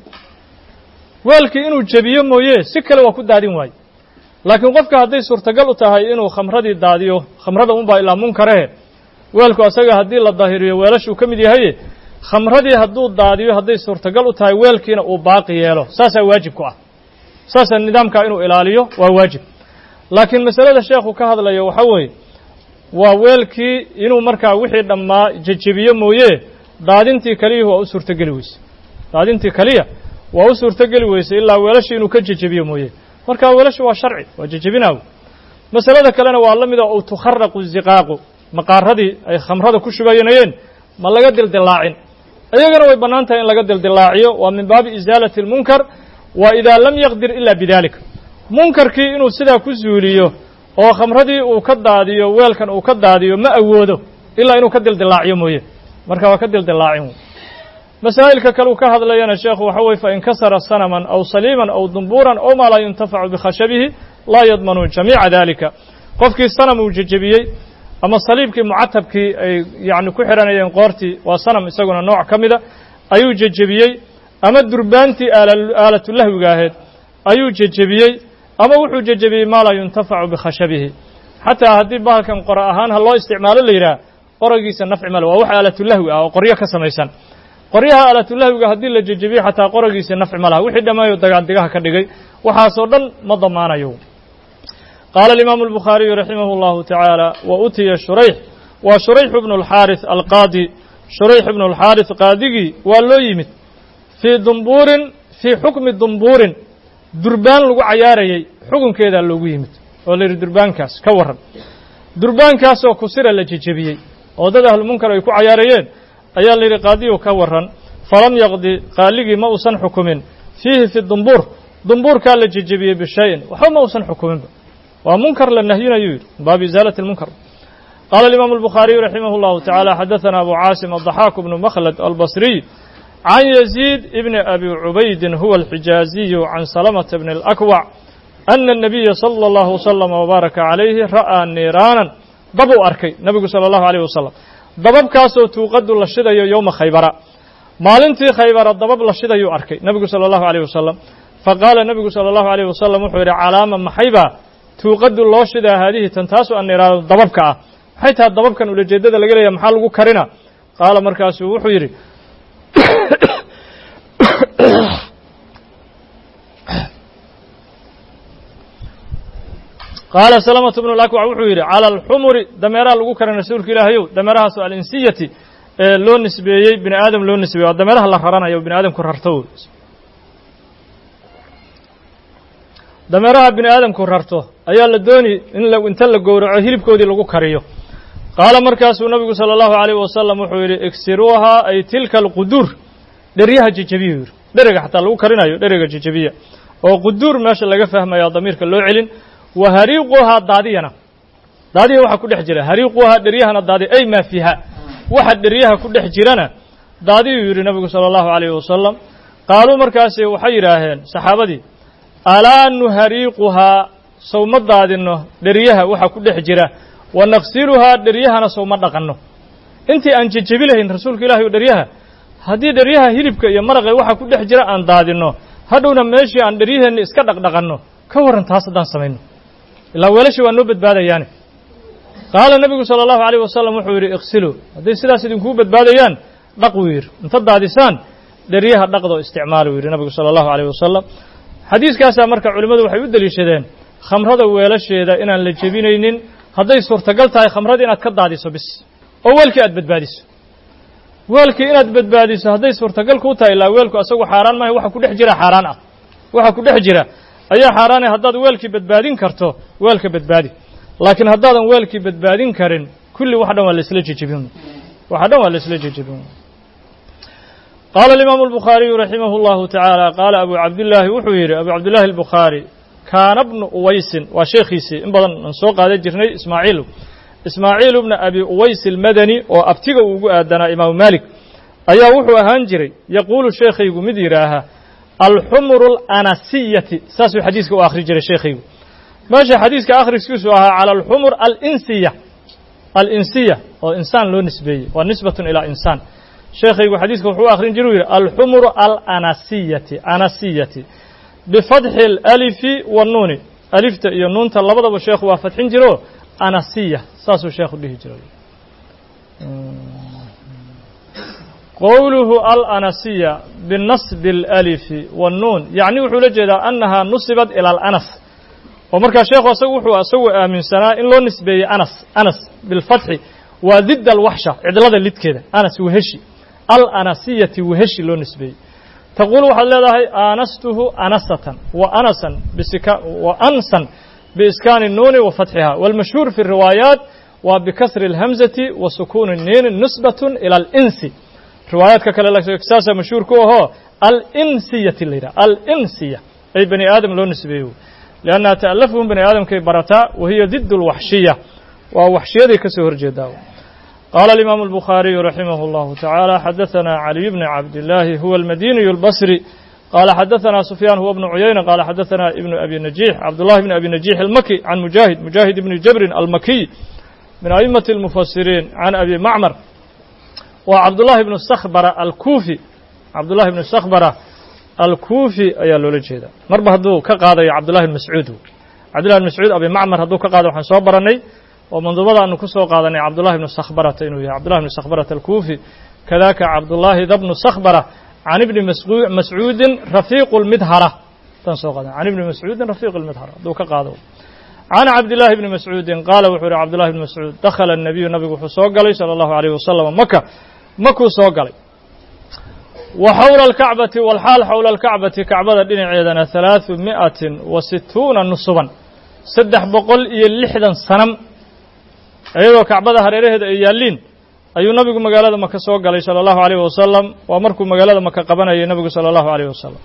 weelkii inuu jebiyo mooye si kale waa ku daadin waaye laakiin qofka hadday suurtagal u tahay inuu khamradii daadiyo khamrada unbaa ilaa munkarahe weelku asaga haddii la daahiriyo weelashuu ka mid yahaye khamradii hadduu daadiyo hadday suurtagal u tahay weelkiina uu baaqi yeelo saasaa waajib ku ah saasaa nidaamkaa inuu ilaaliyo waa waajib laakiin masalada sheekhu ka hadlayo waxa weeye waa weelkii inuu markaa wixii dhammaa jejebiyo mooye daadintii kaliyuhu waa u suurtogeli weyse daadintii kaliya waa u suurtogeli weysay ilaa weelashii inuu ka jejebiyo mooye markaa weelashu waa sharci waa jejebinaaw masalada kalena waa la mid oo tukharraqu ziqaaqu maqaaradii ay khamrada ku shubaynayeen ma laga dildilaacin ayagana way bannaan tahay in laga dildilaaciyo waa min baabi isaalati almunkar wa idaa lam yaqdir ila bidalik munkarkii inuu sidaa ku zuuliyo oo khamradii uu ka daadiyo weelkan uu ka daadiyo ma awoodo ilaa inuu ka dildilaaciyo mooye marka waa ka dildilaacin masaa'ilka kale uu ka hadlayana sheekhu waxa weye fa in kasara sanaman aw saliiman aw dumbuuran aw maa laa yuntafacu bikhashabihi laa yadmanu jamiica dalika qofkii sanam uu jejebiyey ama saliibkii mucatabkii ay yacni ku xihanayeen qoortii waa sanam isaguna nooc ka mida ayuu jejebiyey ama durbaantii aalatulahwiga ahayd ayuu jejebiyey ama wuxuu jejebiyey maa laa yuntafacu bikhashabihi xataa haddii bahalkan qora ahaan ha loo isticmaalo la yidhaha qoragiisa nafci male waa wax aalatulahwi ah oo qoryo ka samaysan qoryaha aalatulahwiga haddii la jejebiye xataa qoragiisa nafci ma laha wixii dhammaayoo dagaandigaha ka dhigay waxaasoo dhan ma damaanayo qaala alimaamu albukhaariyu raximah اllahu tacaala wa utiya shurayx waa shurayx bnu اlxaariث alqaadi shurayx ibnu اlxaariث qaadigii waa loo yimid fii dumbuurin fii xukmi dumbuurin durbaan lagu cayaarayey xukunkeedaa loogu yimid oo la yidhi durbaankaas ka warran durbaankaasoo kusira la jejebiyey oo dad ahlumunkar ay ku cayaarayeen ayaa la yidhi qaadiyu ka warran falam yaqdi qaaligii ma uusan xukumin fiihi fi dumbuur dumbuurkaa la jejebiyey bishayin waxba ma uusan xukuminba waa munkar la nahyinayuu yidhi min baabi isaalati almunkar qaala alimaamu albukhaariyu raximah اllahu tacaala xadaثana abu caasim addaxaaku bnu makhlad albasriy can yaziid ibni abi cubaydin huwa alxijaaziyu can salamata bni alakwac ana الnabiya salى اllahu waslama wbaaraka calayhi ra'aa niiraanan dab uu arkay nebigu salى اllahu alayh wasalam dababkaasoo tuuqadu la shidayo yowma khaybara maalintii khaybara dabab la shidayuu arkay nebigu salى اllahu alayh wasalam faqaala nebigu salى اllahu alayh wasalam wuxuu yidhi calaama maxaybaa tuuqadu loo shidaa haadihi tan taasoo anniiraano dababka ah maxay tahay dababkan ulajeeddada laga leeyahay maxaa lagu karina qaala markaasuu wuxuu yidhi qaala salamatu bnu lakwac wuxuu yidhi cala alxumuri dameeraha lagu karin rasuulka ilaahayow dameerahaasoo alinsiyati ee loo nisbeeyey bini aadam loo nisbeeyey waa dameeraha la raranayo bini aadamku rarto dameeraha bini aadamku rarto ayaa la dooni in inta la gowraco hilibkoodii lagu kariyo qaala markaasuu nabigu salى اllahu alayh wasalam wuxuu yidhi igsiruuhaa ay tilka alquduur dheryaha jejebiya yidhi dherega xataa lagu karinayo dherega jejebiya oo quduur meesha laga fahmaya damiirka loo celin wa hariiquhaa daadiyana daadiya waxa ku dhex jira hariiquhaa dheryahana daadiya ay maa fiiha waxa dheryaha ku dhex jirana daadiyuu yidhi nabigu salى اllahu alayh wasalam qaaluu markaasi waxay yidhaaheen saxaabadii alaa nuhariiquhaa sow ma daadinno dheryaha waxa ku dhex jira wa naqsiluhaa dheryahana sow ma dhaqanno intii aan jejebi lahayn rasuulka ilahi o dheryaha haddii dheryaha hilibka iyo maraqe waxa ku dhex jira aan daadinno hadhowna meeshii aan dheryaheenni iska dhaqdhaqanno ka warran taas haddaan samayno ilaa weelashii waa noo badbaadayaane qaala nebigu salى اllahu alayh wasalam wuxuu yidhi iqsiluu hadday sidaas idinkuu badbaadayaan dhaq wuu yidhi inta daadisaan dheryaha dhaqdoo isticmaala wuu yidhi nabigu salى اllahu alayh wasalam xadiiskaasaa marka culimmadu waxay u deliishadeen khamrada weelasheeda inaan la jebinaynin hadday suurtagal tahay khamrada inaad ka daadiso bis oo weelkii aad badbaadiso weelkii inaad badbaadiso hadday suurtagal kuu tahay ilaa weelku asagu xaaraan maaha waxa ku dhex jira xaaraan ah waxa ku dhex jira ayaa xaaraanay haddaad weelkii badbaadin karto weelka badbaadi laakiin haddaadan weelkii badbaadin karin kulli wax dhan waa la isla jejebin waxa dhan waa la isla jejebin qaala alimaamu albukhaariyu raximah اllahu tacaala qaala abu cabdillaahi wuxuu yidhi abu cabdillahi albukhaari kaana bnu uwaysin waa sheekhiisii in badan aan soo qaadan jirnay ismaaciil ismaaciil bna abi uways almadani oo abtiga uu ugu aadanaa imaamu maalik ayaa wuxuu ahaan jiray yaquulu sheekhaygu mid yidhaaha alxumuru alanasiyati saasuu xadiiska u akhri jiray sheekhaygu meesha xadiiska akhriskiisu ahaa cala alxumur alinsiya alinsiya oo insaan loo nisbeeyey waa nisbatun ilaa insaan sheekhaygu xadiiska wuxuu u akhrin jiray u yidhi alxumuru alanasiyati anasiyati bifatxi alalifi wannuuni alifta iyo nuunta labadaba sheekhu waa fadxin jiro anasiya saasuu sheekhu dhihi jiray qowluhu alanasiya binasbi alalifi wannuun yacni wuxuu la jeedaa annahaa nusibat ila alanas oo markaa sheekhu asagu wuxuu asagu aaminsanaa in loo nisbeeyey anas anas bilfatxi waa did alwaxsha cidlada lidkeeda anas weheshi alanasiyati weheshi loo nisbeeyey taquulu waxaad leedahay aanastuhu anasatan wa anasan bisika wa ansan بإسكان النون وفتحها والمشهور في الروايات وبكسر الهمزة وسكون النين نسبة إلى الإنس روايات كلا لكساسة مشهور كوه الإنسية اللي الإنسية أي بني آدم لو نسبيه لأنها تألفهم بني آدم كي برتا وهي ضد الوحشية ووحشية ذي كسهر جداو قال الإمام البخاري رحمه الله تعالى حدثنا علي بن عبد الله هو المديني البصري قال حدثنا سفيان هو ابن عيينة قال حدثنا ابن أبي نجيح عبد الله بن أبي نجيح المكي عن مجاهد مجاهد بن جبر المكي من أئمة المفسرين عن أبي معمر وعبد الله بن الصخبرة الكوفي عبد الله بن الصخبرة الكوفي أي لولجيدا مربه هدو كقاضي عبد الله بن مسعود عبد الله بن مسعود أبي معمر هدو كقاضي وحن صبرني ومنذ أنه كسو قاضني عبد الله بن الصخبرة إنه عبد الله بن الصخبرة الكوفي كذاك عبد الله بن الصخبرة عن ابن مسعود رفيق المدهرة تنسوق عن ابن مسعود رفيق المدهرة دو كقاضي عن عبد الله بن مسعود قال وحور عبد الله بن مسعود دخل النبي النبي وحسوق عليه صلى الله عليه وسلم مكة مكو سوق عليه وحول الكعبة والحال حول الكعبة كعبة الدين عيدنا ثلاثمائة وستون نصبا سدح بقول يلحدا صنم أيضا كعبة هريره يالين أيو نبي مقالة مكة سوق عليه صلى الله عليه وسلم وأمركم مقالة مكة قبنا أي نبي صلى الله عليه وسلم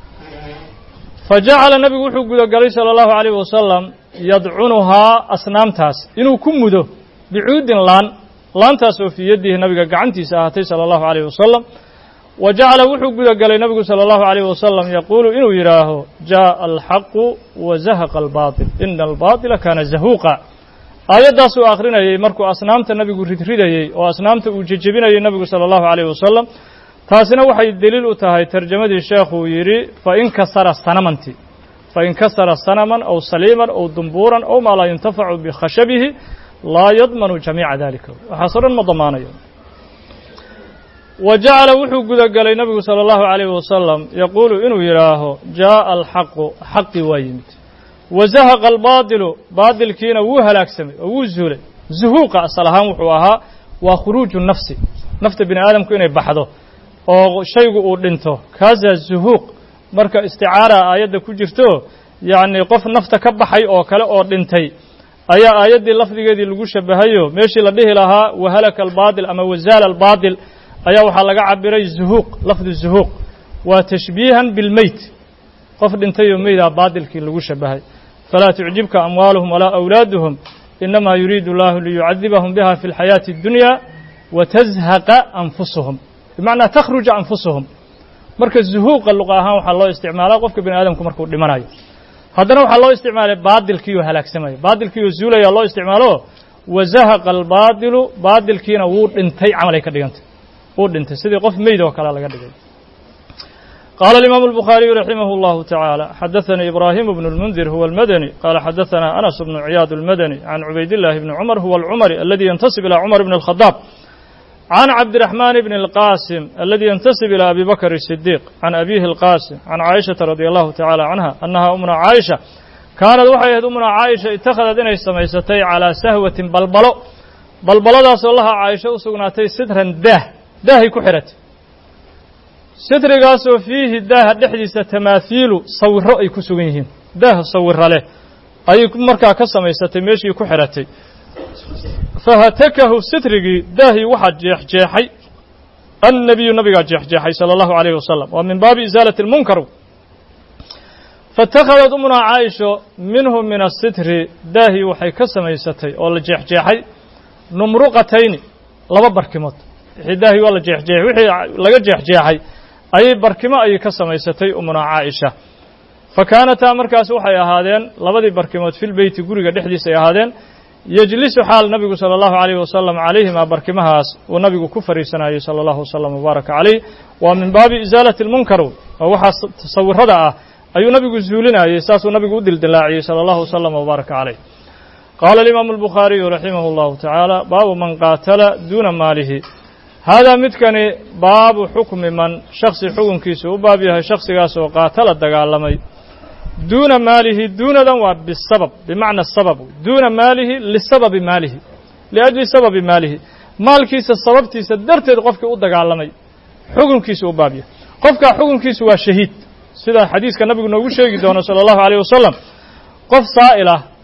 فجعل النبي وحق عليه صلى الله عليه وسلم يدعنها أصنام تاس إنه كمده بعود لان لان تاس في يده النبي قعنتي ساعتي صلى الله عليه وسلم وجعل وحق عليه النبي صلى الله عليه وسلم يقول إنه يراه جاء الحق وزهق الباطل إن الباطل كان زهوقا آيات داسو آخرين أي مركو أصنامت النبي ريد ريد أي وأصنامت وججبين أي النبي صلى الله عليه وسلم تاسنا وحي الدليل أتاهي ترجمة الشيخ يري فإن كسر الصنمنتي فإن كسر صنما أو سليما أو دنبورا أو ما لا ينتفع بخشبه لا يضمن جميع ذلك حصرا مضمانا وجعل وحق قال النبي صلى الله عليه وسلم يقول إنه يراه جاء الحق حق ويمت وزهق الباطل باطل كينا وهلاك سمي وزهول زهوق الصلاحان وحواها وخروج النفس نفط بن آدم كينا يبحثه أو شيء أردنته كذا زهوق marka isticaara aayada ku jirto yaani qof nafta ka baxay oo kale oo dhintay ayaa aayadii lafdigeedii lagu shabahayo meeshii la dhihi lahaa wahalaka albaadil ama wazala albaadil ayaa waxa laga cabiray zuhuq lafdi zuhuq wa tashbiihan bil mayt qof dhintay oo meeyda baadilkii lagu shabahay fala tu'jibka amwaluhum wala awladuhum inma yuridu Allahu li yu'adhibahum biha fil hayati ad-dunya wa tazhaqa anfusuhum bimaana takhruj anfusuhum marka zuhuuqa luqa ahaan waxa loo isticmaalaa qofka bini aadamku markuu dhimanayo haddana waxa loo isticmaalay baadilkii oo halaagsamay baadilkii oo zuulaya loo isticmaalo wazahaqa albaadilu baadilkiina wuu dhintay camal ay ka dhigantay wuu dhintay sidii qof meyd oo kale laga dhigay قال الإمام البخاري رحمه الله تعالى حدثنا إبراهيم بن المنذر هو المدني قال حدثنا أنس بن عياض المدني عن عبيد الله بن عمر هو العمري الذي ينتسب إلى عمر بن الخطاب عن عبد الرحمن بن القاسم الذي ينتسب إلى أبي بكر الصديق عن أبيه القاسم عن عائشة رضي الله تعالى عنها أنها أمنا عائشة كانت وحيد أمنا عائشة اتخذت إني سميستي على سهوة بلبلو بلبلو دا صلى الله عائشة وسقناتي سترا ده ده كحرت ستر قاسو فيه ده دحديث تماثيل صور رأي كسوينهن ده صور له أي مركا كسميستي ماشي كحرتي فهتكه سترقي داهي واحد جيح جيحي النبي النبي جيح جيحي صلى الله عليه وسلم ومن باب إزالة المنكر فاتخذت أمنا عائشة منه من الستر داهي وحي كسمي ستي ولا جيح جيحي نمرقتين لما بركمت داهي ولا جيح جيح وحي لقى جيح جيحي أي بركمة أي كسمي ستي أمنا عائشة فكانت مركز وحي هذين لبدي بركمت في البيت قرق دحديث هذين يجلس حال النبي صلى الله عليه وسلم عليهما بركمهاس والنبي كفر سنة صلى الله وسلم وبارك عليه ومن باب إزالة المنكر ووحى تصور هذا أي نبي زولنا يساس النبي ودل دلاعي صلى الله وسلم وبارك عليه قال الإمام البخاري رحمه الله تعالى باب من قاتل دون ماله هذا متكن باب حكم من شخص حكم كيسو بابها شخص قاسو قاتل الدقالمي دون ماله دون ذنوى بالسبب بمعنى السبب دون ماله للسبب ماله لأجل سبب ماله مال كيس السبب تيس درت قفك أدق علمي حكم كيس أبابيه قفك حكم كيس هو شهيد سيدا حديث كان نبي نقول شيء دون صلى الله عليه وسلم قف صائلة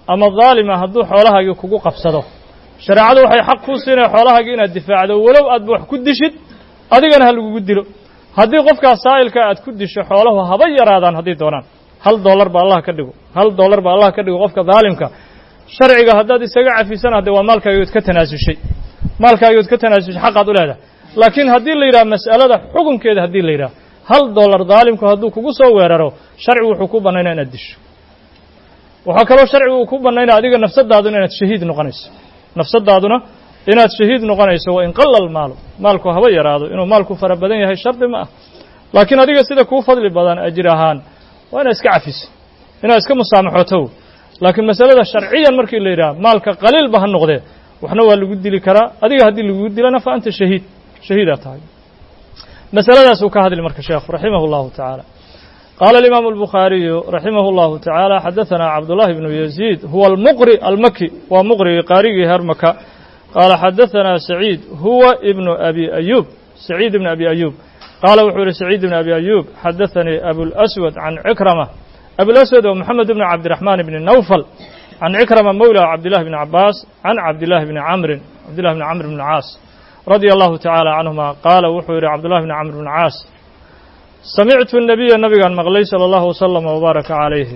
ama daalima hadduu xoolahaagii kugu qabsado shareecadu waxay xaq kuu siinaya xoolahaagii inaad difaacdo walow aadba wax ku dishid adigana ha lagugu dilo haddii qofkaas saa'ilka aad ku disho xoolahu haba yaraadaan hadday doonaan hal dollar ba allah ka dhigo hal dollar ba allah ka dhigo qofka daalimka sharciga haddaad isaga cafisana hadee waa maalkaagood ka tanaasushay maalkaagood ka tanaasushay xaqaad u leedahay laakiin haddii la yidhaha mas'alada xukunkeeda haddii la yidhaha hal dollar daalimku hadduu kugu soo weeraro sharcigu wuxuu ku bannaynaya inaad disho waxaa kaloo sharcigu uu ku bannaynaya adiga nafsadaaduna inaad shahiid noqonayso nafsadaaduna inaad shahiid noqonayso wa in qalla almaalu maalku haba yaraado inuu maalku fara badan yahay shardi ma ah laakiin adiga sida kuu fadli badan ajir ahaan waa inaad iska cafiso inaad iska musaamaxooto laakiin masalada sharciyan markii la yidhaha maalka qaliilba ha noqdee waxna waa lagu dili karaa adiga haddii lagugu dilana fa anta shahiid shahiidaa tahay masaladaasuu ka hadli marka sheekhu raximah اllahu tacaala qaala alimaamu albukhaariyu raximah اllahu tacaala xadaثanaa cabdullahi bnu yaziid huwa almuqri almaki waa muqrigii qaarigii heer maka qaala xadaثanaa saciid huwa ibnu abi ayuub saciid ibnu abi ayuub qaala wuxuu yihi saciid ibnu abi ayuub xadaثanii abulaswad can cikrama abulaswad oo moxamed ibni cabdiraxmaan ibni nawfal can cikrama mawla cabdillahi bni cabaas can cabdillahi bni camrin cabdillahi bni camr bni caas radia allahu tacaala canhuma qaala wuxuu yidhi cabdullahi bni camr bni caas samictu nabiya nabigaan maqlay sala allahu wasalam wabaaraka calayhi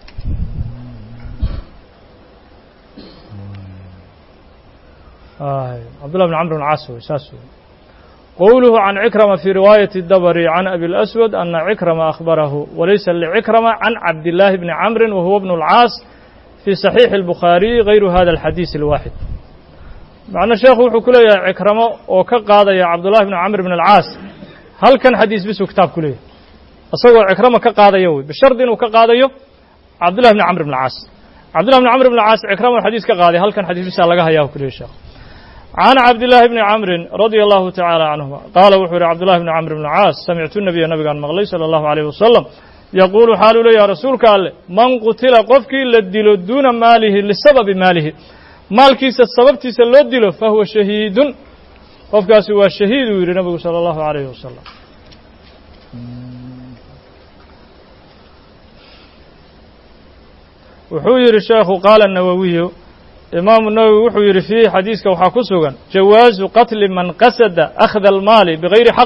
cabdullahi bni camr bni caas wey saas wey qowluhu can cikrama fii riwaayati dabari can abi اlaswad ana cikrama akhbarahu walaysa licikrama can cabdillaahi bni camrin wahuwa bnu اlcaas fii saxiixi اlbukhaariyi gayru hada alxadiis alwaaxid macna sheekhu wuxuu ku leeyahay cikramo oo ka qaadaya cabdullahi bni camr bn alcaas halkan xadiis bisuu kitaab ku leeyahay isagoo cikramo ka qaadaya wey bishardi inuu ka qaadayo cabdullahi bni camr bn alcaas cabdullahi bni camr bn alcaas cikramo xadiis ka qaaday halkan xadiis bisaa laga hayaa ku leeyahy sheekh can cabdillaahi bni camrin radia allahu tacaala canhuma qaala wuxuu yihi cabdullahi bni camr bn alcaas samictu nabiya nabigaan maqlay sala allahu alayh wasalam yaquulu xaaluu leeyahay rasuulka alle man qutila qofkii la dilo duuna maalihi lisababi maalihi maalkiisa sababtiisa loo dilo fahuwa shahiidun qofkaasi waa shahiid uu yidhi nabigu salى اllahu عalayhi wasalam wuxuu yidhi sheekhu qaala الnawawiyu imaamu nawowi wuxuu yidhi fiihi xadiiska waxaa ku sugan jawaazu qatli man qasada akhda almaali bigayri xaq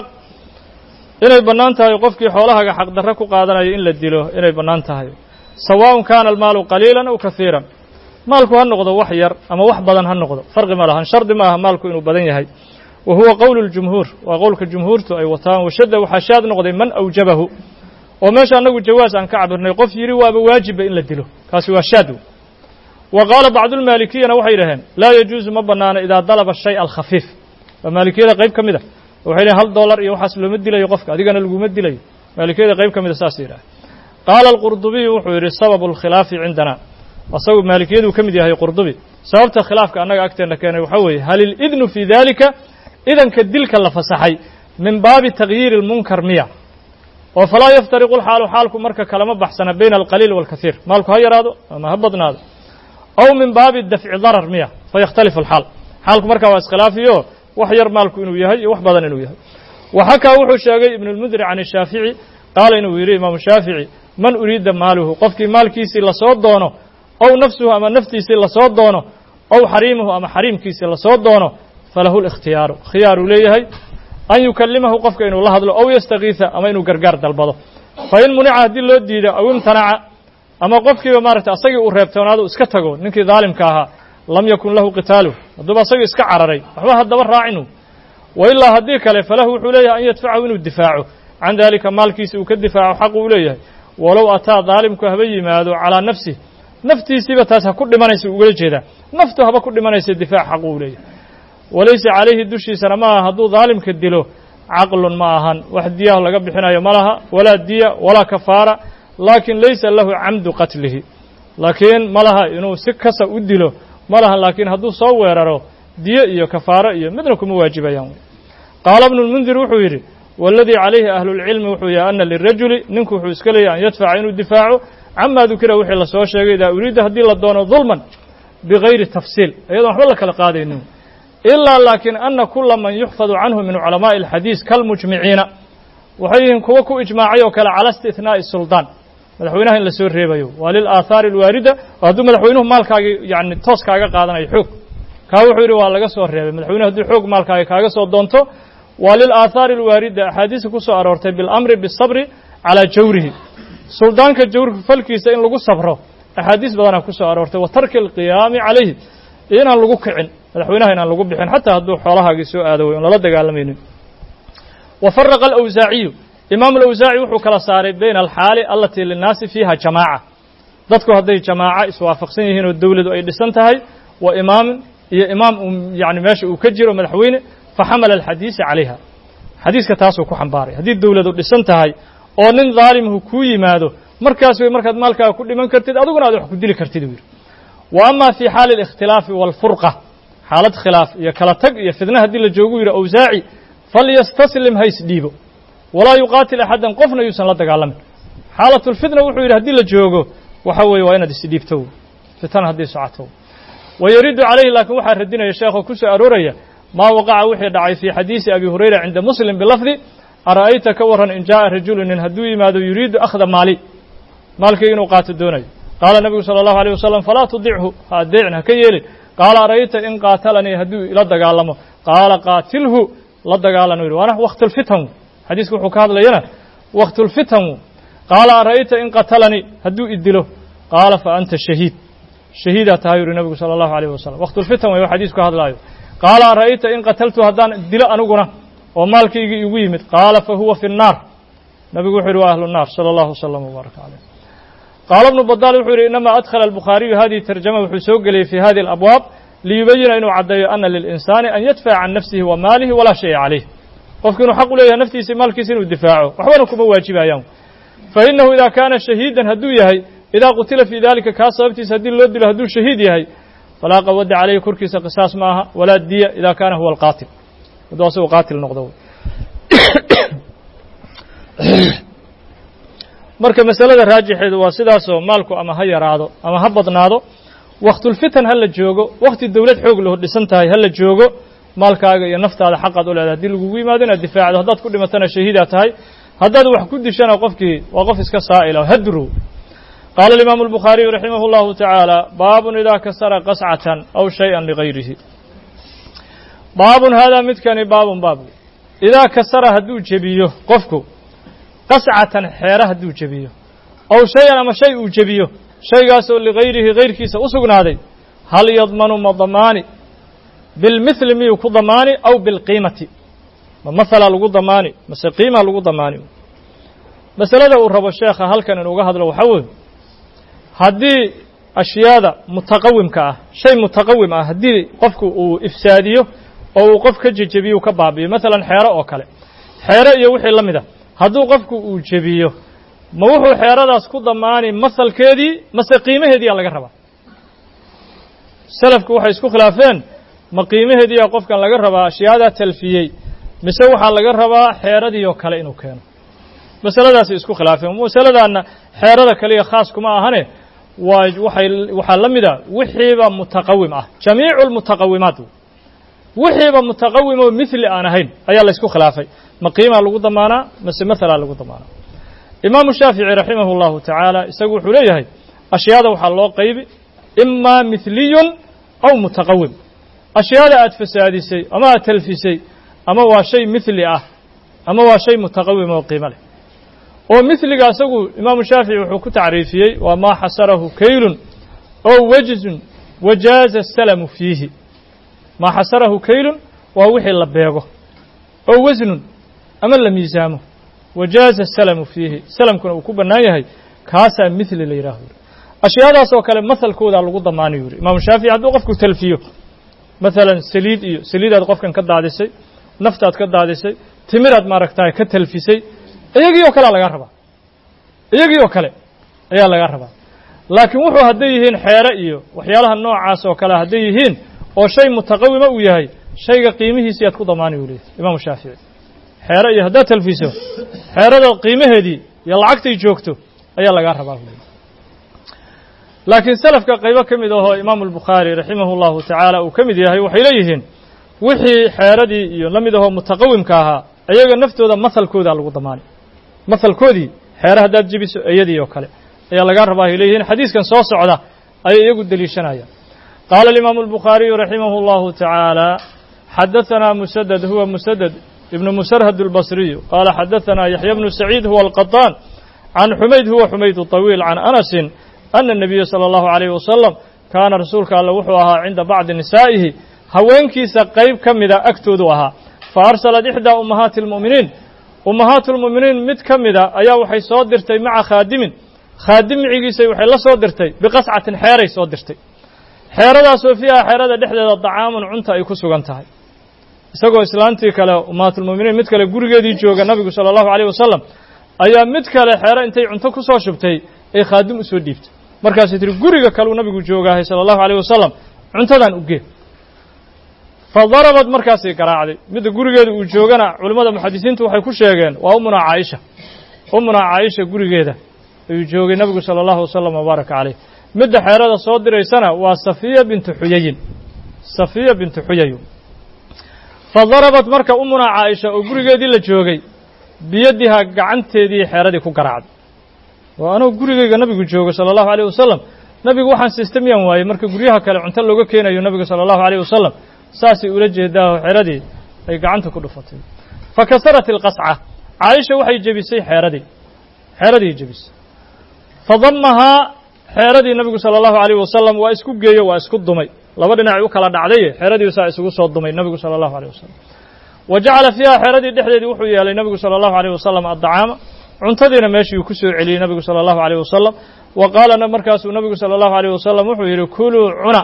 inay bannaan tahay qofkii xoolahaga xaq darre ku qaadanaya in la dilo inay bannaan tahay sawaaءun kaana almaalu qaliila aw kahiira maalku ha noqdo wax yar ama wax badan ha noqdo farqi ma lahan shardi ma aha maalku inuu badan yahay wa huwa qowlu اljumhuur waa qowlka jumhuurtu ay wataan washadda waxaa shaad noqday man awjabahu oo meesha annagu jawaas aan ka cabirnay qof yidhi waaba waajiba in la dilo kaasi waa shaad wa qaala bacdu lmaalikiyana waxay yidhaheen laa yajuusu ma bannaano idaa dalaba shay alkhafiif waa maalikiyada qayb ka mid a waxay leeyn hal dollar iyo waxaas looma dilayo qofka adigana laguma dilayo maalikiyada qayb ka mid a saas yidhaha qaala alqurdubiyu wuxuu yidhi sababu alkhilaafi cindana asagu maalikiyaduu ka mid yahay qurdubi sababta khilaafka annaga agteenna keenay waxaa weeye hal ilidnu fii dalika idanka dilka la fasaxay min baabi takyiiri اlmunkar miya oo falaa yaftariqu lxaalu xaalku marka kalama baxsana bayna alqaliil wاlkahiir maalku ha yaraado ama ha badnaado aw min baabi dafci darar miya fayakhtalifu alxaal xaalku markaa waa iskhilaafiyo wax yar maalku inuu yahay iyo wax badan inuu yahay waxakaa wuxuu sheegay ibnu اlmundiri can الshaafici qaala inuu yidhi imaamu shaafici man uriida maaluhu qofkii maalkiisii lasoo doono ow nafsuhu ama naftiisii lasoo doono ow xariimuhu ama xariimkiisii lasoo doono falahu اlاkhtiyaaru khiyaaruu leeyahay an yukalimahu qofka inuu la hadlo ow yastakiisa ama inuu gargaar dalbado fain munica haddii loo diido aw imtanaca ama qofkiiba maaragtay asagii uu reebtoonaado iska tago ninkii daalimka ahaa lam yakun lahu qitaaluh hadduuba asagii iska cararay waxba haddaba raacinu wa ilaa haddii kale falahu wuxuu leeyahay an yadfacahu inuu difaaco can daalika maalkiisa uu ka difaaco xaqu uu leeyahay walow ataa daalimku haba yimaado calaa nafsih naftiisiiba taas ha ku dhimanaysa ugala jeedaa naftu haba ku dhimanaysa difaac xaqu uu leeyahay walaysa calayhi dushiisana ma aha hadduu daalimka dilo caqlun ma ahan wax diyaah laga bixinayo ma laha walaa diya walaa kafaara laakin laysa lahu camdu qatlihi laakiin ma laha inuu si kasa u dilo ma laha laakiin hadduu soo weeraro diyo iyo kafaaro iyo midna kuma waajibayaan qaala ibnu lmundir wuxuu yidhi waladii calayhi ahlulcilmi wuxuu yahay ana lirajuli ninku wuxuu iska leeyahay an yadfaca inuu difaaco cama dukira wixii lasoo sheegay idaa uriida haddii la doono dulman bigayri tafsiil iyadoon waxba la kala qaadaynin ilaa laakiin ana kula man yuxfadu canhu min culamaaءi اlxadiis kalmujmiciina waxay yihiin kuwa ku ijmaacay oo kale cala istithnaaءi suldaan madaxweynaha in la soo reebayo waa lilaahaari alwaarida oo hadduu madaxweynuhu maalkaagii yani toos kaaga qaadanayo xoog kaa wuxuu yidhi waa laga soo reebay madaxweynuhu hadduu xoog maalkaaga kaaga soo doonto waa lilaahaari alwaarida axaadiista ku soo aroortay biاlamri biالsabri calaa jawrihi suldaanka jawrka falkiisa in lagu sabro axaadiis badanaa ku soo aroortay wa tarki alqiyaami calayhi iyo inaan lagu kicin madaxweynaha inaan lagu bixin xataa hadduu xoolahaagii soo aado way on lala dagaalamaynin wa faraqa alawsaaciyu imaamu alawsaaci wuxuu kala saaray bayna alxaali alatii linnaasi fiiha jamaaca dadku hadday jamaaco iswaafaqsan yihiin oo dowladu ay dhisan tahay wa imaamin iyo imaam uu yani meesha uu ka jiro madaxweyne faxamala alxadiisa calayha xadiiska taasuu ku xambaaray haddii dowladu dhisan tahay oo nin daalimhu kuu yimaado markaas way markaad maalkaaga ku dhiman kartid adiguna aad wax ku dili kartid uu yidhi wa ama fii xaali alikhtilaafi waalfurqa xaalad khilaaf iyo kala tag iyo fidna haddii la joogu yidhi awsaaci falyastaslim ha isdhiibo walaa yuqaatil axadan qofna yuusan la dagaalamin xaalatulfitna wuxuu yidhi haddii la joogo waxa weeye waa inaad isdhiibto fitan haddii socoto wa yaridu calayhi laakiin waxaa radinaya sheekho ku soo arooraya maa waqaca wixii dhacay fii xadiisi abi hurayra cinda muslim bilafdi ara'ayta ka warran in jaa'a rajulu nin hadduu yimaado yuriidu akhda maali maalkii inuu qaato doonayo qaala nabigu sala allahu alayh wasalam falaa tudichu ha adeecin ha ka yeelin qaala ara'ayta in qaatalanii hadduu ila dagaalamo qaala qaatilhu la dagaalano yidhi waana waktulfitan xadiisku wuxuu ka hadlayana waktulfitan qaala ara'ayta in qatalanii hadduu idilo qaala fa anta shahiid shahiidaa tahay yidhi nabigu sala allahu alayh wasalam waktulfitan way xadiisku ka hadlaayo qaala ara'ayta in qataltu haddaan dilo aniguna oo maalkaygii igu yimid qaala fa huwa fi الnaar nabigu wuxuu yidhi waa ahlu الnaar salى اllahu وsلم وbaaraka عalيh qaala ibnu badaal wuxuu yidhi inama adkhala الbukhaariyu hadihi tarjama wuxuu soo geliyey fi hadihi اlabwaab liyubayina inuu caddeeyo ana lilinsaani an yadfaca can nafsihi wa maalihi walaa shaya calayh qofku inuu xaq u leeyahay naftiisa maalkiisa inuu difaaco waxbana kuma waajibayaan fainahu ida kaana shahiidan hadduu yahay idaa qutila fii dalika kaa sababtiisa haddii loo dilo hadduu shahiid yahay falaa qawadda calayhi korkiisa qisaas ma aha walaa diya ida kaana huwa alqaatil hadduu asagu qaatil noqdo marka masalada raajixeedu waa sidaasoo maalku ama ha yaraado ama ha badnaado waktulfitan ha la joogo wakti dowlad xoog loo dhisan tahay ha la joogo maalkaaga iyo naftaada xaqaad u leedahay haddii lagugu yimaado inaad difaacdo haddaad ku dhimatana shahiidaa tahay haddaad wax ku dishana qofkii waa qof iska saa'ila hadru qaala alimaamu albukhaariyu raximah اllahu tacaala baabun idaa kasara qascatan aw shayئa ligayrihi baabun haadaa midkani baabun baab idaa kasara hadduu jebiyo qofku qascatan xeere hadduu jebiyo aw shay-an ama shay uu jebiyo shaygaasoo ligayrihi gayrkiisa u sugnaaday hal yadmanu ma damaani bilmithli miyuu ku damaani aw bilqiimati ma mahalaa lagu damaani mase qiimaa lagu damaani masalada uu rabo sheekha halkan inuuga hadlo waxaa weeye haddii ashyaada mutaqawimka ah shay mutaqawim ah haddii qofku uu ifsaadiyo oo uu qof ka jejebiyo ka baabiyo masalan xeero oo kale xeero iyo wixii la mid a hadduu qofku uu jebiyo ma wuxuu xeeradaas ku damaani masalkeedii mase qiimaheediyaa laga rabaa salafku waxay isku khilaafeen ma qiimaheediyaa qofkan laga rabaa ashyaadaa talfiyey mise waxaa laga rabaa xeeradii oo kale inuu keeno masaladaasay isku khilaafeen masaladaanna xeerada kaliya khaas kuma ahane waa waxay waxaa la mida wixiiba mutaqawim ah jamiicu lmutaqawimaat wixiiba mutaqawim oo mithli aan ahayn ayaa la isku khilaafay ma qiimaa lagu damaanaa mase mathalaa lagu damaanaa imaamu shaafici raximah اllahu tacaala isagu wuxuu leeyahay ashyaada waxaa loo qaybi imaa mithliyun aw mutaqawim ashyaada aad fasaadisay ama aad talfisay ama waa shay mithli ah ama waa shay mutaqawim oo qiimo leh oo mithliga isagu imaamu shaafici wuxuu ku tacriifiyey waa maa xasarahu kaylun oo wajzun wajaaza salamu fiihi maa xasarahu kaylun waa wixii la beego oo wasnun ama la miisaamo wajaaza salamu fiihi salamkuna uu ku bannaan yahay kaasaa mithli la yidhaaho ashyaadaas oo kale mahalkoodaa lagu damaanayo yuri imaamu shaafici hadduu qofku talfiyo masalan saliid iyo saliidaad qofkan ka daadisay naftaad ka daadisay timiraad maaragtaay ka talfisay iyagii oo kalea lagaa rabaa iyagii oo kale ayaa lagaa rabaa laakiin wuxuu hadday yihiin xeere iyo waxyaalaha noocaas oo kale hadday yihiin oo shay mutaqawima uu yahay shayga qiimihiisii aad ku damaanay uu leeyahy imaamu shaafici xeere iyo haddaad talfiso xeerada qiimaheedii iyo lacagtay joogto ayaa lagaa rabaa laakiin salafka qaybo ka mid ahoo imaamu albukhaari raximah اllahu tacaala uu ka mid yahay waxay leeyihiin wixii xeeradii iyo la mid ahoo mutaqawimka ahaa iyaga naftooda mahalkoodaa lagu damaanay mahalkoodii xeere haddaad jebiso iyadii oo kale ayaa laga rabaa ay leeyihiin xadiiskan soo socda ayay iyagu deliishanayaan qaala alimaamu albukhaariyu raximahu allahu tacaala xadaثana musadad huwa musadad ibnu musarhad albasriyu qaala xadaثana yaxya bnu saciid huwa alqaطaan can xumayd huwa xumayd طawiil can anasin ana الnabiya salى اllahu عalayh wasalam kaana rasuulka alle wuxuu ahaa cinda bacdi nisaa'ihi haweenkiisa qayb ka mida agtoodu ahaa fa arsalat ixdaa ummahaati اlmu'miniin ummahaatu lmu'miniin mid ka mida ayaa waxay soo dirtay maca khaadimin khaadim micigiisay waxay la soo dirtay biqascatin xeeray soo dirtay xeeradaasoo fiiha xeerada dhexdeeda dacaamun cunta ay ku sugan tahay isagoo islaantii kale ummahaatulmu'miniin mid kale gurigeedii jooga nabigu sala allahu alayh wasalam ayaa mid kale xeero intay cunto ku soo shubtay ay khaadim u soo dhiibtay markaasay tihi guriga kaleu nabigu joogaahay sala allahu alayh wasalam cuntadan ugee fa darabad markaasay garaacday midda gurigeeda uu joogana culimmada muxadisiintu waxay ku sheegeen waa ummunaa caaisha ummunaa caaisha gurigeeda ayuu joogay nabigu sala allahu wasalam wabaaraka caleyh midda xeerada soo diraysana waa safiya bintu xuyayin safiya bintu xuyayu fa darabat marka ummunaa caaisha oo gurigeedii la joogay biyadihaa gacanteedii xeeradii ku garaacday oo anuu gurigayga nabigu joogo sala allahu alayh wasalam nabigu waxaan siista miyaan waayey marka guryaha kale cunto looga keenayo nabiga sala allahu alayh wasalam saasay ula jeedaa oo xeeradii ay gacanta ku dhufatay fa kasarat ilqasca caaisha waxay jebisay xeeradii xeeradii jebisay fa dammahaa xeeradii nabigu sala allahu alayh wasalam waa isku geeyo waa isku dumay laba dhinacay u kala dhacdaye xeeradii saa isugu soo dumay nabigu sala allahu alayh wasalam wa jacala fiiha xeeradii dhexdeedii wuxuu yeelay nabigu sala allahu alayh wasalam addacaama cuntadiina meeshii uu ku soo celiyey nabigu sala allahu alayh wasalam wa qaalana markaasuu nabigu sala allahu alayh wasalam wuxuu yidhi kuluu cuna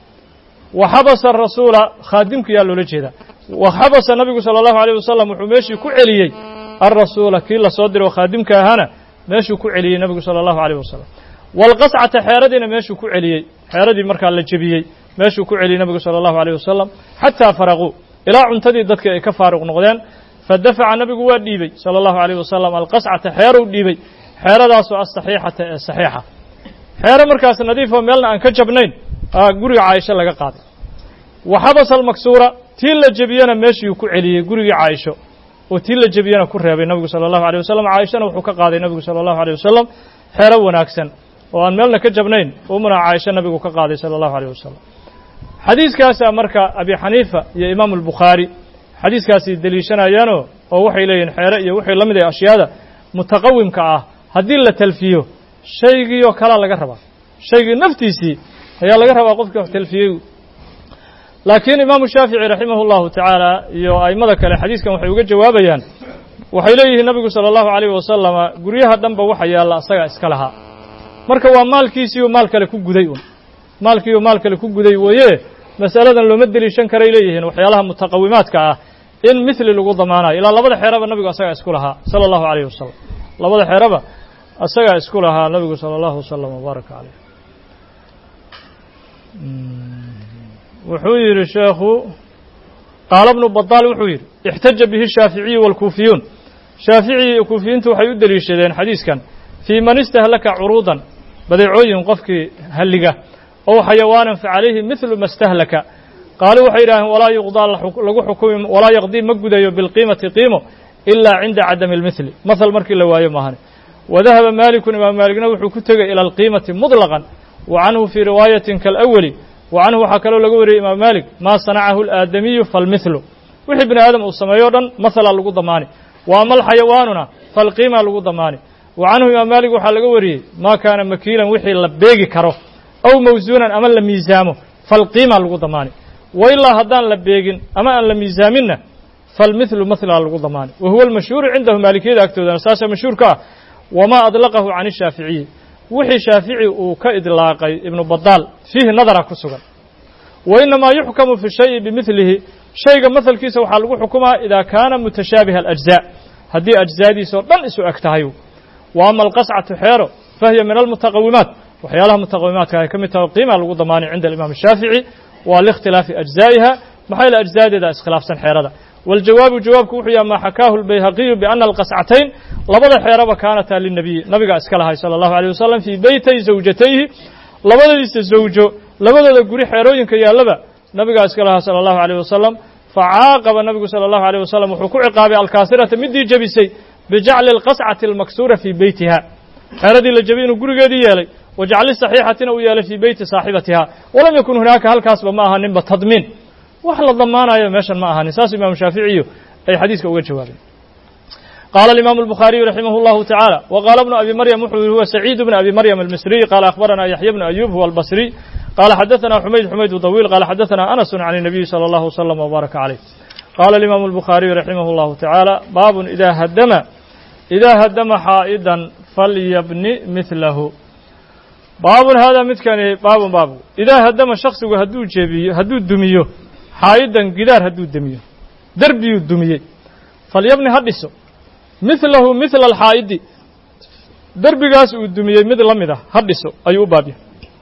waxabasa rasuula khaadimka yaa loola jeedaa waxabasa nabigu sala allahu alayh wasalam wuxuu meeshii ku celiyey alrasuula kii la soo diro khaadimka ahaana meeshuu ku celiyey nabigu sala allahu alayh wasalam waalqascata xeeradiina meeshuu ku celiyey xeeradii markaa la jebiyey meeshuu ku celiyey nabigu sala allahu alayh wasalam xataa faraquu ilaa cuntadii dadka ay ka faaruq noqdeen fa dafaca nabigu waa dhiibey sala allahu alayh wasalam alqascata xeeruu dhiibey xeeradaasoo asaxiixata ee saxiixa xeero markaas nadiifoo meelna aan ka jabnayn guriga caaisho laga qaaday waxabasa almaksuura tii la jebiyena meeshii ku celiyey gurigii caaisho oo tii la jebiyena ku reebay nabigu sala allahu alayh wasalam caaishana wuxuu ka qaaday nabigu sala allahu alayh wasalam xeero wanaagsan oo aan meelna ka jabnayn umuna caaisho nabigu ka qaaday sala allahu alayh wasalam xadiiskaasaa marka abi xaniifa iyo imaamu albukhaari xadiiskaasi deliishanayaanoo oo waxay leeyihin xeere iyo wixii la mid ah ashyaada mutaqawimka ah haddii la talfiyo shaygiioo kalaa laga rabaa shaygii naftiisii ayaa laga rabaa qofkii wax talfiyey laakiin imaamu shaafici raximah allahu tacaala iyo a'immada kale xadiiskan waxay uga jawaabayaan waxay leeyihiin nabigu sala allahu alayh wasalama guryaha dhanba waxa yaalla asagaa iska lahaa marka waa maalkiisiioo maal kale ku guday un maalkiioo maal kale ku guday weeye mas'aladan looma deliishan karay leeyihiin waxyaalaha mutaqawimaadka ah in mithli lagu damaanayo ilaa labada xeeraba nabigu asagaa isku lahaa sala allahu alayh wasalam labada xeeraba asagaa isku lahaa nabigu sala allahu wasalam wabaaraka caleyh wuxuu yidhi sheekhu qaala bnu badaal wuxuu yidhi ixtaja bihi shaaficiyu waalkuufiyuun shaafici iyo kuufiyiintu waxay u deliishadeen xadiiskan fii man istahlaka curuudan badeecooyin qofkii halliga ow xayawaanan fa calayhi midlu ma stahlaka qaaluu waxay yidhaaheen walaa yuqdaa lagu xukumi walaa yaqdii ma gudayo bilqiimati qiimo ilaa cinda cadami almithli mahal markii la waayo maahane wadahaba maalikun imaam maaligna wuxuu ku tegay ila alqiimati muطlaqan wa canhu fii riwaayatin kaalawali wa canhu waxaa kaloo laga wariyey imaam maalik maa sanacahu alaadamiyu falmithlu wixii bini aadam uu sameeyo o dhan mahalaa lagu damaani wa ama alxayawaanuna falqiima lagu damaani wa canhu imaam maalik waxaa laga wariyey maa kaana makiilan wixii la beegi karo aw mawsuunan ama la miisaamo falqiima lagu damaani wa ilaa haddaan la beegin ama aan la miisaaminna falmithlu mahlaa lagu damaani wa huwa almashhuuru cindahu maalikiyada agtoodana saasaa mashhuurka ah wamaa adlaqahu can ishaaficiyi wixii shaafici uu ka idlaaqay ibnu badaal fiihi nadara ku sugan wa inamaa yuxkamu fi shayi bimithlihi shayga mahalkiisa waxaa lagu xukumaa idaa kaana mutashaabiha alajzaa haddii ajzaadiisoo dhan isu eg tahay wa ama alqascatu xeero fahiya min almutaqawimaat waxyaalaha mutaqawimaadka ay ka mid tahay qiima lagu damaanay cinda alimaam ashaafici waa liikhtilaafi ajzaa'iha maxaa yaele ajzaadeeda iskhilaafsan xeerada waljawaabu jawaabku wuxuu yahay maa xakaahu albayhaqiyu biana alqascatayn labada xeeraba kaanataa linabiyi nabigaa iska lahay sala allahu alayh wasalam fii beytay zawjatayhi labadadiisa zawjo labadooda guri xeerooyinka yaallaba nabigaa iska lahaa sala allahu alayh wasalam facaaqaba nabigu sala allahu alayh wasalam wuxuu ku ciqaabay alkaasirata midii jebisay bijacli alqascati almaksuura fii beytiha xeeradii la jabiyey inuu gurigeedii yeelay wajacli saxiixatina uu yeelay fii beyti saaxibatiha walam yakun hunaaka halkaasba ma ahaninba tadmiin wax la damaanayo meeshan ma ahanin saas imaamu shaaficiyu ay xadiiska uga jawaabeen قال الإمام البخاري رحمه الله تعالى وقال ابن أبي مريم هو سعيد بن أبي مريم المصري قال أخبرنا يحيى بن أيوب هو البصري قال حدثنا حميد حميد طويل قال حدثنا أنس عن النبي صلى الله وسلم وبارك عليه قال الإمام البخاري رحمه الله تعالى باب إذا هدم إذا هدم حائدا فليبني مثله باب هذا مثل باب باب إذا هدم شخص هدو جبي هدو دميه حائدا جدار هدو دميه دربي الدميه فليبني هدسه مثله مثل الحائد دربigaas uu dumiyey mid la mid ah hadhiso ayuu u baabiyo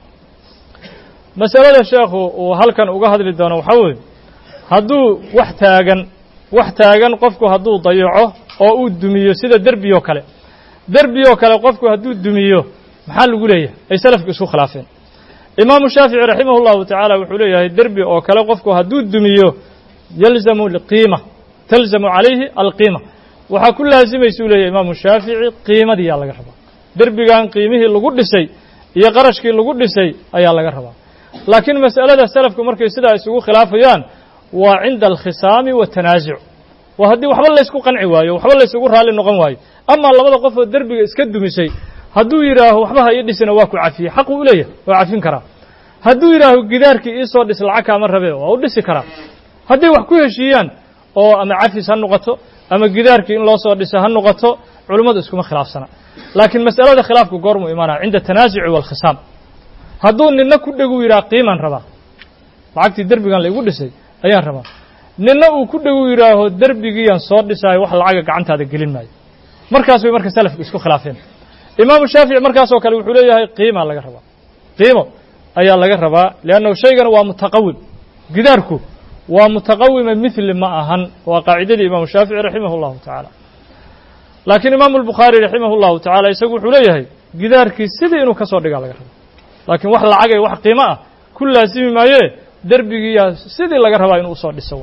masalada sheekhu uu halkan uga hadli doono waxa weeye hadduu wax taagan wax taagan qofku hadduu dayaco oo uu dumiyo sida derbiyo kale derbiyo kale qofku hadduu dumiyo maxaa lagu leeyahay ay salafku isku khilaafeen imaamu shaafici raximahullahu tacaala wuxuu leeyahay derbi oo kale qofku hadduu dumiyo yalzamu alqiima talzamu calayhi alqiima waxaa ku laasimaysuu leeyahay imaamu shaafici qiimadii yaa laga rabaa derbigan qiimihii lagu dhisay iyo qarashkii lagu dhisay ayaa laga rabaa laakiin mas'alada salafku markay sidaa isugu khilaafayaan waa cinda alkhisaami waatanaasuc waa haddii waxba laysku qanci waayo waxba laysugu raalli noqon waayo amaa labada qof oo derbiga iska dumisay hadduu yidhaaho waxba ha ii dhisina waa ku cafiyey xaqu u leeyahay waa cafin karaa hadduu yidhaaho gidaarkii ii soo dhis lacag kaama rabe waa u dhisi karaa hadday wax ku heshiiyaan oo ama cafis ha noqoto ama gidaarkii in loo soo dhiso ha noqoto culimmadu iskuma khilaafsana laakiin mas'alada khilaafku goormuu imaanaya cinda tanaasuci waalkhisaam hadduu nina ku dhegu yidhaha qiimaan rabaa lacagtii derbigan la igu dhisay ayaan rabaa nina uu ku dhegu yidhaaho derbigiiyaan soo dhisaayo wax lacaga gacantaada gelin maayo markaas way marka salafku isku khilaafeen imaamu shaafici markaasoo kale wuxuu leeyahay qiimaa laga rabaa qiimo ayaa laga rabaa liannahu shaygana waa mutaqawim gidaarku waa mutaqawima mithli ma ahan waa qaacidadii imaamu shaafici raximah اllahu tacaala laakiin imaamu albukhaari raximah اllahu tacaala isagu wuxuu leeyahay gidaarkii sidii inuu ka soo dhigaa laga raba laakiin wax lacagay wax qiimo ah ku laasimi maayee derbigiiyaa sidii laga rabaa inuu usoo dhiso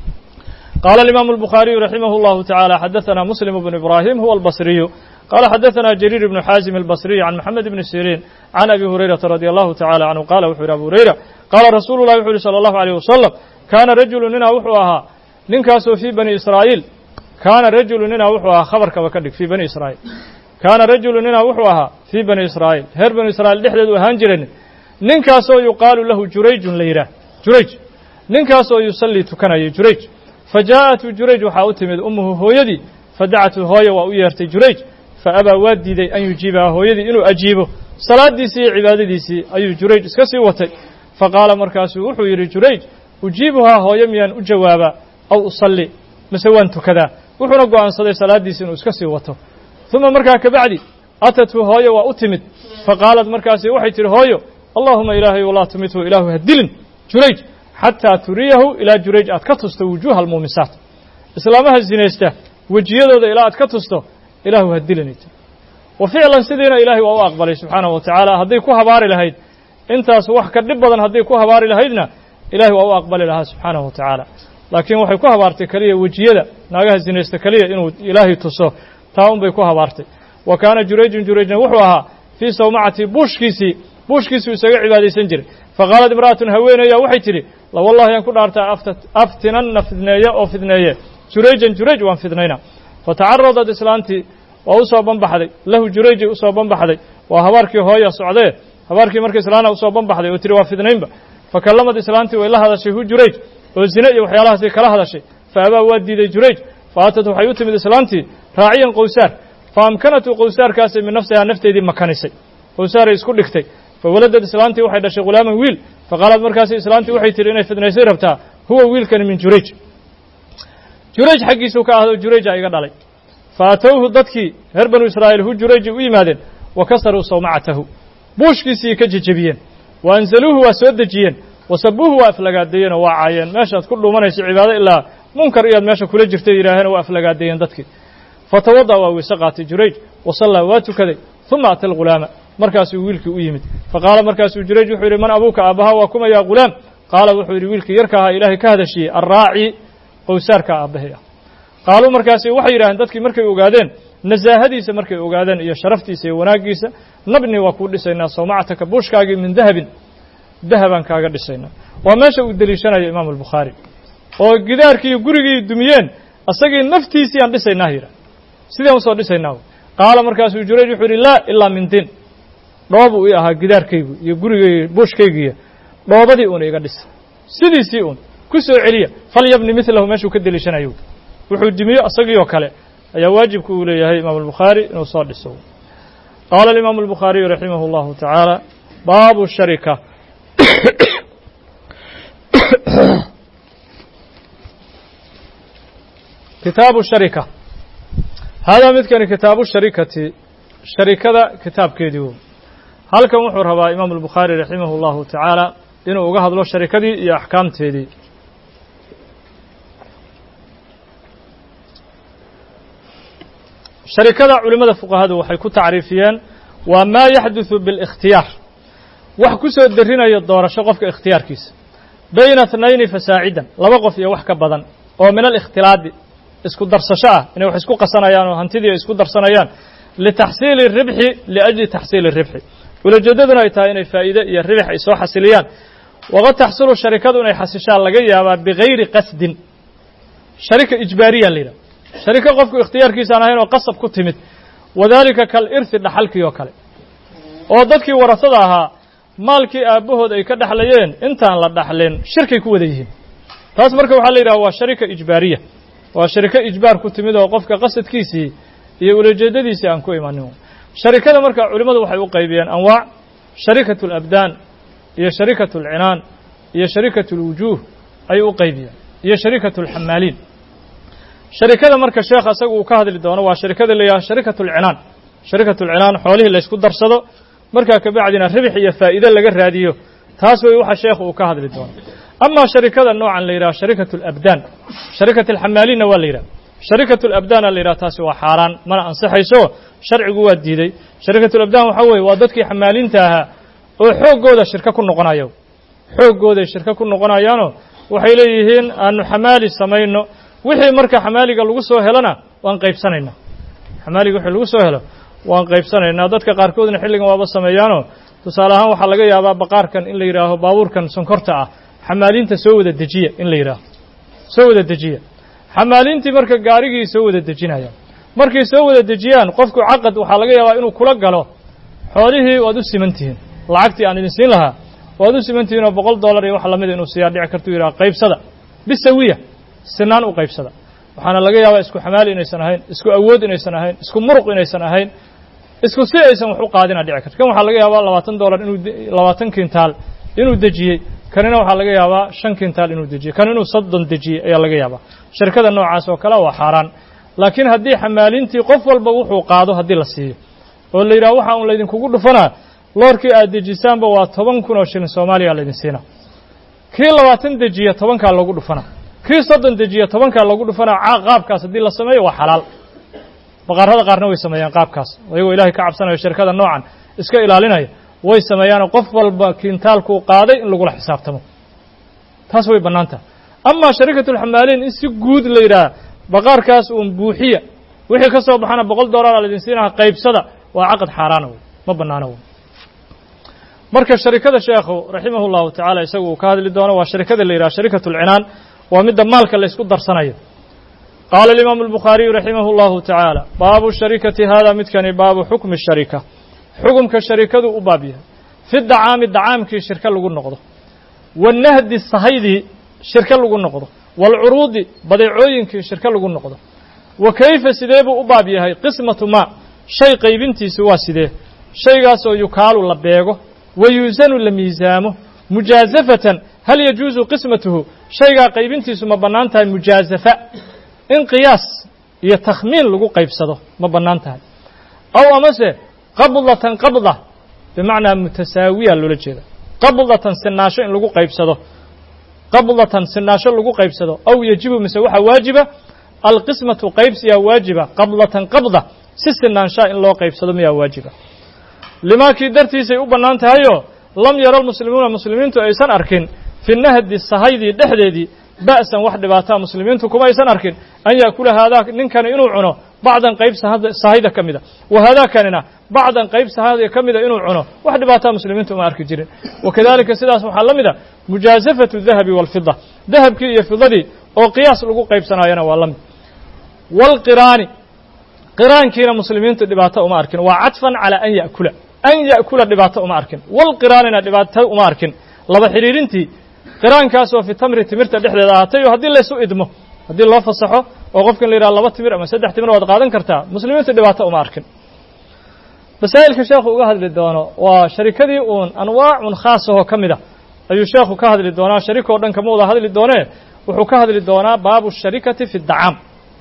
qaala alimaamu albukhaariyu raximah اllahu tacaala xadaثana muslim bnu ibrahim huwa albasriyu قال حدثنا جرير بن حازم البصري عن محمد بن سيرين عن أبي هريرة رضي الله تعالى عنه قال وحور أبو هريرة قال رسول الله وحور صلى الله عليه وسلم كان رجل ننا وحوها ننكاسو في بني إسرائيل كان رجل ننا وحوها خبر كبكدك في بني إسرائيل كان رجل ننا وحوها في بني إسرائيل هر بني إسرائيل لحدد وهانجرن ننكاسو يقال له جريج ليرة جريج ننكاسو يصلي تكنى جريج فجاءت جريج وحاوتمد أمه هو يدي فدعته هوي وأيرت جريج فأبى وادي أن يجيبها هو يدي إنه أجيبه صلاة ديسي عبادة ديسي أي جريج اسكسي وتي فقال مركاسو وحو يري جريج أجيبها هو يميان أجوابا أو أصلي مسوانت كذا وحو نقو عن صلي صلاة ديسي إنه اسكسي وتو ثم مركا كبعدي أتته هوي وأتمت فقالت مركاسي وحي تري هوي اللهم إلهي ولا تمته إله هدلن جريج حتى تريه إلى جريج أتكتست وجوه المومسات إسلامها الزينيسته وجيده إلى أتكتسته إله هدلني وفعلا سيدنا إلهي وهو أقبله سبحانه وتعالى هدي كوها باري لهيد انت سوح كدبضا هدي كوها باري لهيدنا إلهي وهو أقبل لها سبحانه وتعالى لكن وحي كوها بارتي كلية وجيدة ناقها الزينيست كلية إنه إلهي تصوه تاهم بي كوها بارتي وكان جريج جريج وحوها في صومعة بوشكيسي بوشكيسي وسقع عبادي سنجر فقالت امرأة هوين يا وحي تري لا والله ينكون أرتا أفتنن فذنية أو فذنية جريجا جريج وان فذنينا فتعرضت إسلامتي وأصاب بنبحدي له جريج أصاب بنبحدي وهباركي هويا سعودية هباركي مركز إسلامنا أصاب بنبحدي وتري وافذنين فكلمت إسلامتي وإلا هذا شيء هو جريج والزنا وحيالها سي كلا هذا شيء فأبى ودي دي جريج فأتته حيوتي من إسلامتي راعيا قوسار فأمكنته قوسار كاسي من نفسها نفتي دي مكانسي قوسار يسكر لكتي فولدت إسلامتي وحيد شي غلاما ويل فقالت مركز إسلامتي وحي ترينا فذنيسي ربتها هو ويل كان من جريج جريج حقيسو كاهدو جريج ايغا دhalay faatawhu dadkii reer banu israa'iil hu jurayj u yimaadeen wa kasaruu sawmacatahu buushkiisii ka jajabiyeen wa anzaluuhu waa soo dejiyeen wa sabuuhu waa aflagaadeeyeen oo waa caayeen meeshaad ku dhuumanayso cibaado ilaa munkar iyaad meesha kula jirtay yidhaaheen waa aflagaadeeyeen dadkii fatawada waa weyse qaatay jurayj wa sallaa waa tukaday uma ata algulaama markaasuu wiilkii u yimid faqaala markaasuu jurayj wuxuu yidhi man abuuka aabbaha waa kuma yaa gulaam qaala wuxuu yidhi wiilkii yarka ahaa ilaahay ka hadashiyey arraaci qowsaarka aabbahay ah qaaluu markaasi waxay yidhaaheen dadkii markay ogaadeen nasaahadiisa markay ogaadaan iyo sharaftiisa iyo wanaagiisa nabni waa kuu dhisaynaa sawmacataka buushkaagii min dahabin dahabaan kaaga dhisaynaa waa meesha uu deliishanayo imaamu albukhaari oo gidaarkii iyo gurigii dumiyeen asagii naftiisii aan dhisaynaa yidha sideen usoo dhisaynaa qaala markaasuu jurayj wuxuu yidhi laa ilaa min din dhoobuu ii ahaa gidaarkaygu iyo gurigaygi buushkaygiiyo dhoobadii uuna iga dhisa sidiisii uun ku soo celiya falyabni milahu meeshuu ka deliishanayo wuxuu dimiyo asagii oo kale ayaa waajibku uu leeyahay imaamu albukhaari inuu soo dhiso qaala alimaamu albukhaariyu raximah اllahu tacaala baabu sharika kitaabu sharika haadaa midkani kitaabu sharikati sharikada kitaabkeedii wo halkan wuxuu rabaa imaamu albukhaari raximah اllahu tacaala inuu uga hadlo sharikadii iyo axkaamteedii sharikada culimmada fuqahadu waxay ku tacriifiyeen waa maa yaxduثu biاlikhtiyaar wax ku soo derinayo doorasho qofka ikhtiyaarkiisa bayna اtnayni fasaacidan laba qof iyo wax ka badan oo min alikhtilaadi isku darsasho ah inay wax isku qasanayaan oo hantidii ay isku darsanayaan litaxsiili ribxi liajli taxsiili ribxi ulajeedaduna ay tahay inay faa'iide iyo ribx ay soo xasiliyaan waqad taxsulu sharikadu inay xasishaan laga yaabaa bigayri qasdin sharika ijbaariya la yidhaha shariko qofku ikhtiyaarkiisa aan ahayn oo qasab ku timid wadaalika kalirthi dhaxalkii oo kale oo dadkii warasada ahaa maalkii aabbahood ay ka dhexlayeen intaan la dhaxlin shirkay ku wada yihiin taas marka waxaa la yidhaha waa sharika ijbaariya waa shariko ijbaar ku timid oo qofka qasadkiisii iyo ulajeedadiisii aan ku imanin sharikada marka culimmadu waxay u qaybiyeen anwaac sharikatu alabdaan iyo sharikatu alcinaan iyo sharikatu alwujuuh ayay u qaybiyeen iyo sharikatu alxamaaliin sharikada marka sheekh asagu uu ka hadli doono waa sharikada la yidhaha sharikatu alcinaan sharikatu alcinaan xoolihii laysku darsado markaa kabacdina ribx iyo faa'iide laga raadiyo taas way waxa sheekhu uu ka hadli doono amaa sharikada noocan la yidhaha sharikatu alabdaan sharikatu alxamaaliinna waa la yidhaha sharikatu alabdaana la yidhaha taasi waa xaaraan mana ansaxayso sharcigu waa diiday sharikatu alabdaan waxaa weeye waa dadkii xamaaliinta ahaa oo xooggooda shirka ku noqonayo xooggooday shirka ku noqonayaanoo waxay leeyihiin aanu xamaali samayno wixii marka xamaaliga lagu soo helona waan qaybsanaynaa xamaaliga wixii lagu soo helo waan qaybsanaynaa dadka qaarkoodna xilligan waaba sameeyaanoo tusaale ahaan waxaa laga yaabaa baqaarkan in la yidhaaho baabuurkan sonkorta ah xamaaliinta soo wada dejiya in la yidhaaho soo wada dejiya xamaaliintii marka gaarigii soo wada dejinayaan markay soo wada dejiyaan qofku caqad waxaa laga yaabaa inuu kula galo xoolihii waad u siman tihiin lacagtii aan idin siin lahaa waad u siman tihiin oo boqol dollar iyo wax lamida inuu siyaa dhici kartu yidhaha qaybsada bisawiya sinaan u qaybsada waxaana laga yaabaa isku xamaali inaysan ahayn isku awood inaysan ahayn isku muruq inaysan ahayn isku si aysan wax u qaadina dhici karto kan waxaa laga yaabaa labaatan dollar inuu labaatan kintaal inuu dejiyey kanina waxaa laga yaabaa shan kintaal inuu dejiyey kan inuu soddon dejiyey ayaa laga yaabaa shirkada noocaas oo kale waa xaaraan laakiin haddii xamaalintii qof walba wuxuu qaado haddii la siiyo oo la yidhaha waxa un laydinkugu dhufanaa loorkii aad dejisaanba waa toban kun oo shilin soomaaliya laydin siinaa kii labaatan dejiya tobankaa loogu dhufanaa kii soddon dejiya tobankaa loogu dhufanaa qaabkaas haddii la sameeyo waa xalaal baqaarada qaarna way sameeyaan qaabkaas iyagoo ilaahay ka cabsanayo shirkada noocan iska ilaalinaya way sameeyaanoo qof walba kiintaalkuu qaaday in lagula xisaabtamo taas way bannaan tahay amaa sharikatulxamaaliin in si guud la yidhaha baqaarkaas uun buuxiya wixii ka soo baxana boqol dollara laydin siinaha qaybsada waa caqad xaaraana wey ma bannaano wey marka sharikada sheekhu raximah llahu tacaala isagu uu ka hadli doono waa sharikada la yidhaha sharikatu alcinaan waa midda maalka la ysku darsanayo qaala alimaamu albukhaariyu raximah اllahu tacaala baabu sharikati hada midkani baabu xukmi sharika xukumka sharikadu u baab yahay fi dacaami dacaamkii shirka lagu noqdo wanahdi sahaydii shirka lagu noqdo waalcuruudi badeecooyinkii shirka lagu noqdo wa kayfa sidee buu u baab yahay qismatu maa shay qaybintiisu waa sidee shaygaasoo yukaalu la beego wa yuusanu la miisaamo mujaasafatan hal yajuusu qismatuhu shaygaa qaybintiisu ma bannaan tahay mujaasafa in qiyaas iyo takhmiin lagu qaybsado ma bannaan tahay aw amase qabdatan qabda bimacnaa mutasaawiya loola jeeda qabdatan sinaasho in lagu qaybsado qabdatan sinaasho lagu qaybsado aw yajibu mise waxaa waajiba alqismatu qaybsiyaa waajiba qabdatan qabda si sinaanshaa in loo qaybsado miyaa waajiba limaakii dartiisay u bannaan tahayoo lam yara almuslimuuna muslimiintu aysan arkin fi nahdi sahaydii dhexdeedii ba'san wax dhibaataa muslimiintu kuma aysan arkin an yaakula haadaa ninkani inuu cuno bacdan qayb sahayda ka mida wa haadaakanina bacdan qayb sahayda ka mida inuu cuno wax dhibaataa muslimiintu uma arki jirin wakadalika sidaas waxaa la mida mujaasafatu dahabi waalfida dahabkii iyo fidadii oo qiyaas lagu qaybsanaayana waa la mid waalqiraani qiraankiina muslimiintu dhibaato uma arkin waa cadfan calaa an ya'kula an ya'kula dhibaato uma arkin walqiraanina dhibaato uma arkin laba xidhiirintii qiraankaasoo fi tamri timirta dhexdeeda ahaatay oo haddii laysu idmo haddii loo fasaxo oo qofkan la yidhaha laba timir ama saddex timir waad qaadan kartaa muslimiintu dhibaato uma arkin masaa'ilka sheekhu uga hadli doono waa sharikadii uun anwaacun khaasahoo ka mid a ayuu sheekhu ka hadli doonaa sharika oo dhan kama wada hadli doonee wuxuu ka hadli doonaa baabu sharikati fi dacaam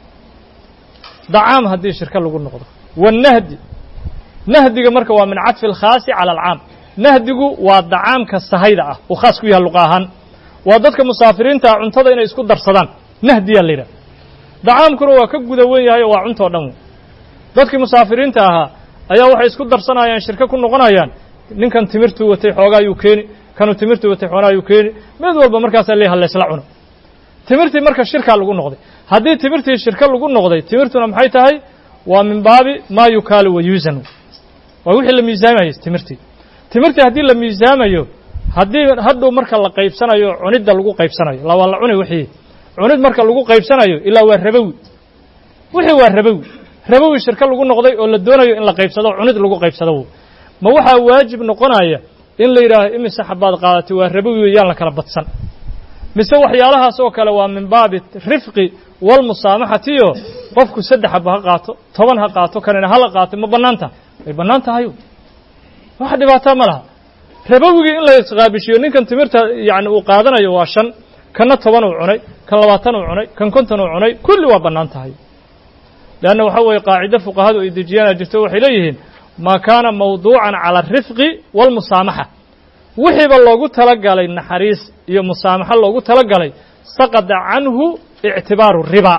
dacaam haddii shirka lagu noqdo wanahdi nahdiga marka waa min cadfi alkhaasi cala alcaam nahdigu waa dacaamka sahayda ah uu khaas ku yahay luqa ahaan waa dadka musaafiriintaa cuntada inay isku darsadaan nahdiyaa la yidhaha dacaamkuna waa ka guda wen yahay oo waa cuntoo dhan wey dadkii musaafiriinta ahaa ayaa waxay isku darsanayaan shirka ku noqonayaan ninkan timirtuu watay xoogaayuu keeni kanuu timirtuu watay xoogaayuu keeni mid walba markaasaa leeyaha laysla cuno timirtii marka shirkaa lagu noqday haddii timirtii shirka lagu noqday timirtuna maxay tahay waa min baabi maa yukaalu wa yuusanu waa wixii la miisaamayay timirtii timirtii haddii la miisaamayo haddii hadhow marka la qaybsanayo cunidda lagu qaybsanayo la waa la cunay wixii cunid marka lagu qaybsanayo ilaa waa rabowi wixii waa rabowi rabowi shirka lagu noqday oo la doonayo in la qaybsado cunid lagu qaybsado ma waxaa waajib noqonaya in la yidhaaho imise xabaad qaadatay waa rabowi yaan la kala badsan mise waxyaalahaas oo kale waa min baabi rifqi walmusaamaxatiyo qofku saddex xaba ha qaato toban ha qaato kanina hala qaato ma bannaanta way bannaan tahayo wax dhibaataa ma laha rabowigii in la isqaabishiyo ninkan timirta yacni uu qaadanayo waa shan kanna toban uu cunay kan labaatan uu cunay kan konton uu cunay kulli waa bannaan tahay leanna waxa weeye qaacido fuqahadu ay dejiyana jirto waxay leeyihiin maa kaana mawduucan cala alrifqi waalmusaamaxa wixiiba loogu talagalay naxariis iyo musaamaxo loogu talagalay saqada canhu ictibaaru riba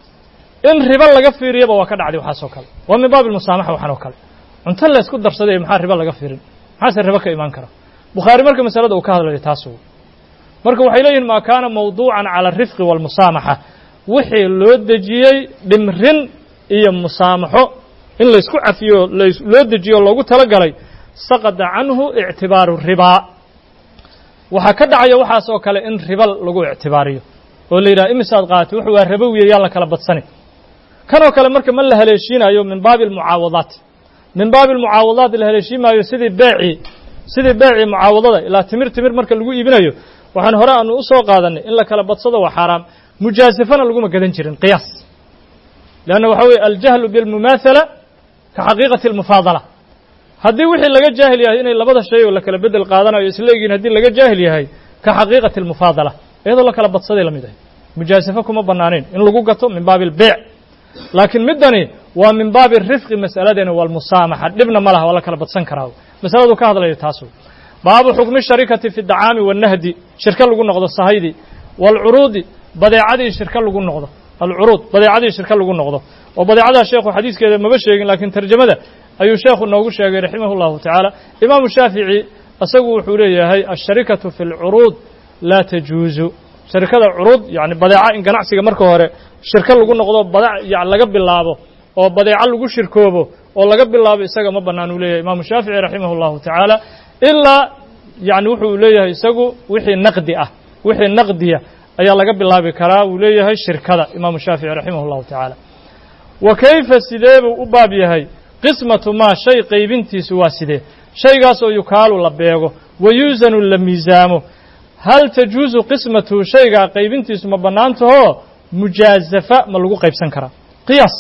in riba laga fiiriyaba waa ka dhacday waxaasoo kale waa min baabi almusaamaxa waxaan oo kale cunto la isku darsaday maxaa riba laga fiirin maxaase riba ka imaan kara bukhaari marka masalada uu ka hadlayo taas marka waxay leeyihin maa kaana mawduucan cala alrifqi waalmusaamaxa wixii loo dejiyey dhimrin iyo musaamaxo in laysku cafiyo loo dejiyo loogu talagalay saqada canhu ictibaaru ribaa waxaa ka dhacaya waxaas oo kale in riba lagu ictibaariyo oo la yidhaha imisaad qaatay wuxuu waa rabowiya yaan la kala badsanay kanoo kale marka ma la haleeshiinayo min baabi almucaawadaat min baabi almucaawadaat la haleeshiimaayo sidii beecii sidii beecii mucaawadada ilaa timir timir marka lagu iibinayo waxaan hore aanu u soo qaadanay in la kala badsado waa xaaraam mujaasafana laguma gadan jirin qiyaas leanna waxa weeye aljahlu bilmumaathala ka xaqiiqati almufaadala haddii wixii laga jaahil yahay inay labada shay oo la kala bedel qaadanayo isla egiin haddii laga jaahil yahay ka xaqiiqati almufaadala iyadoo la kala badsaday la mid ahay mujaasafo kuma bannaanayn in lagu gato min baabi albeec laakiin middani waa min baabi rifqi mas'aladeena waalmusaamaxa dhibna ma laha waa la kala badsan karaa masaladu ka hadlayo taas baabu xukmi sharikati fi dacaami wannahdi shirka lagu noqdo sahaydii waalcuruudi badeecadii shirka lagu noqdo alcuruud badeecadii shirka lagu noqdo oo badeecadaa sheekhu xadiiskeeda maba sheegin laakiin tarjamada ayuu sheekhu noogu sheegay raximah اllahu tacaala imaamu shaafici isagu wuxuu leeyahay asharikatu fi اlcuruud laa tajuuzu sharikada curuud yani badeeca in ganacsiga marka hore shirka lagu noqdo bada yani laga bilaabo oo badeeco lagu shirkoobo oo laga bilaabo isaga ma bannaan uu leeyahay imaamu shaafici raximah اllahu tacaala ilaa yani wuxuu leeyahay isagu wixii naqdi ah wixii naqdiya ayaa laga bilaabi karaa wuu leeyahay shirkada imaamu shaafici raximah اllahu tacaala wa kayfa sidee buu u baab yahay qismatu maa shay qaybintiisu waa sidee shaygaas oo yukaalu la beego wa yuusanu la miisaamo hal tajuusu qismatuhu shaygaa qaybintiisu ma bannaantahoo mujaasafa ma lagu qaybsan karaa qiyaas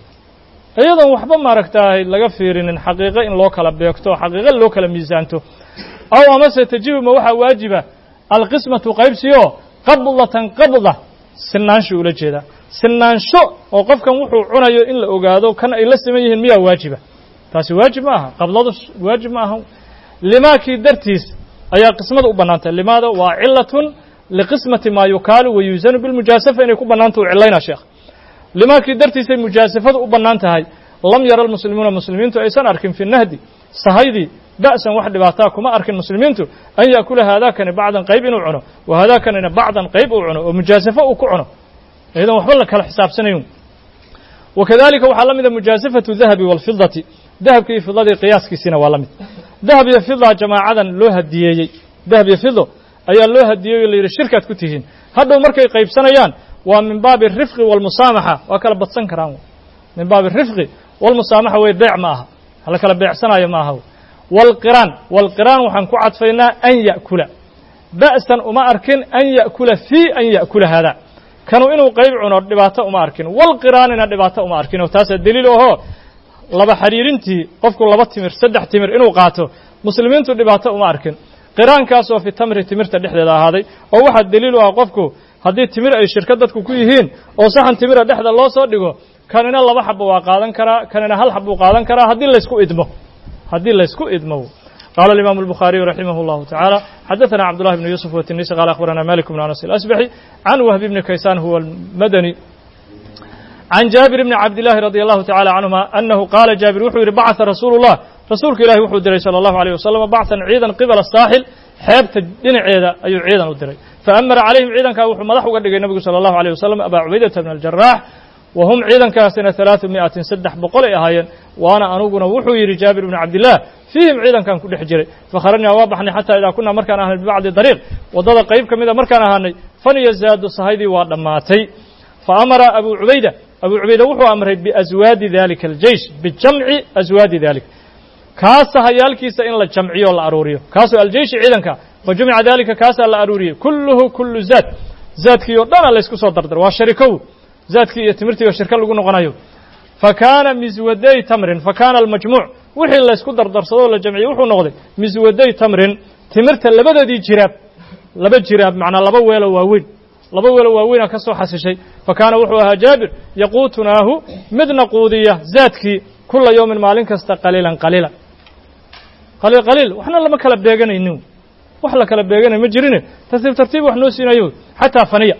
iyadoon waxba maaragtaahay laga fiirinin xaqiiqo in loo kala beegto xaqiiqo loo kala miisaanto aw amase tajibu ma waxaa waajiba alqismatu qaybsiyo qabdatan qabda sinaansho ula jeedaa sinaansho oo qofkan wuxuu cunayo in la ogaado kan ay la siman yihiin miyaa waajiba taasi waajib ma aha qabdadu waajib ma aha limaakii dartiis ayaa qismada u bannaantay limaada waa cilatun liqismati maa yukaalu wa yuusanu bilmujaasafa inay ku bannaanta u cilaynaa sheekh limaakii dartiisay mujaasafadu u bannaan tahay lam yara almuslimuuna muslimiintu aysan arkin fi nahdi sahaydii ba'san wax dhibaataa kuma arkin muslimiintu an yaakula haadaakani bacdan qayb inuu cuno wa haadaakanina bacdan qayb uu cuno oo mujaasafo uu ku cuno iyadoon waxba la kala xisaabsanayn wakadalika waxaa la mida mujaasafatu dahabi waalfidati dahabka iyo fidadii qiyaaskiisiina waa la mid dahab iyo fida jamaacadan loo hadiyeeyey dahab iyo fido ayaa loo hadiyeeyey la yidhi shirkaad ku tihiin hadhow markay qaybsanayaan waa min baabi arifqi waalmusaamaxa waa kala badsan karaan min baabi arifqi waalmusaamaxa wey beec ma aha hala kala beecsanaayo ma aha waalqiraan waalqiraan waxaan ku cadfaynaa an ya'kula ba'san uma arkin an ya'kula fii an ya'kula haadaa kanu inuu qayb cuno dhibaato uma arkin walqiraanina dhibaato uma arkin oo taasaa daliil ahoo laba xiriirintii qofku laba timir saddex timir inuu qaato muslimiintu dhibaato uma arkin qiraankaasoo fi tamri timirta dhexdeeda ahaaday oo waxaa daliil u ah qofku haddii timir ay shirka dadku ku yihiin oo saxan timira dhexda loo soo dhigo kanina laba xabo waa qaadan karaa kanina hal xab buu qaadan karaa haddii laysku idmo haddii laysku idmo قال الإمام البخاري رحمه الله تعالى حدثنا عبد الله بن يوسف والتنيسي قال أخبرنا مالك بن أنس الأسبحي عن وهب بن كيسان هو المدني عن جابر بن عبد الله رضي الله تعالى عنهما أنه قال جابر وحو بعث رسول الله رسولك الله وحو دري صلى الله عليه وسلم بعثا عيدا قبل الساحل حيبت الدين عيدا أي عيدا ودري فأمر عليهم عيدا كوحو مدح وقد النبي صلى الله عليه وسلم أبا عبيدة بن الجراح وهم عيدا كاسنا ثلاثمائة سدح بقول إهايا وأنا أنوقنا وحو يري جابر بن عبد الله فيهم عيدا كان كل حجري فخرجنا واضحني حتى إذا كنا مركان أهل ببعض الطريق وضل قريب كم إذا مركان أهلني فنيزداد الصهيدي ودماتي فأمر أبو عبيدة أبو عبيدة وحو أمر بأزواد ذلك الجيش بجمع أزواد ذلك كاسة هيالكيس إن الجمعية والأرورية كاسة الجيش عيدا كا فجمع ذلك كاسة الأرورية كله كل زاد زاد كي يردان الله يسكو صدر والشركو زاد كي يتمرتي والشركة اللي قلنا غنايو فكان مزودي تمر فكان المجموع وحي الله يسكو دردر صدور الجمعية وحو نغضي مزودي تمر تمرت لبدا دي جراب لبا جراب معنا لبا ويلا واوين لبا ويلا واوين كسو حس شيء فكان وحوها جابر يقوتناه مدن قودية زادكي كل يوم مالين كستا قليلا قليلا قليل قليل وحنا لما كلا بيغانا ينو وحلا كلا بيغانا مجرين ترتيب ترتيب وحنو سينايو حتى فنيا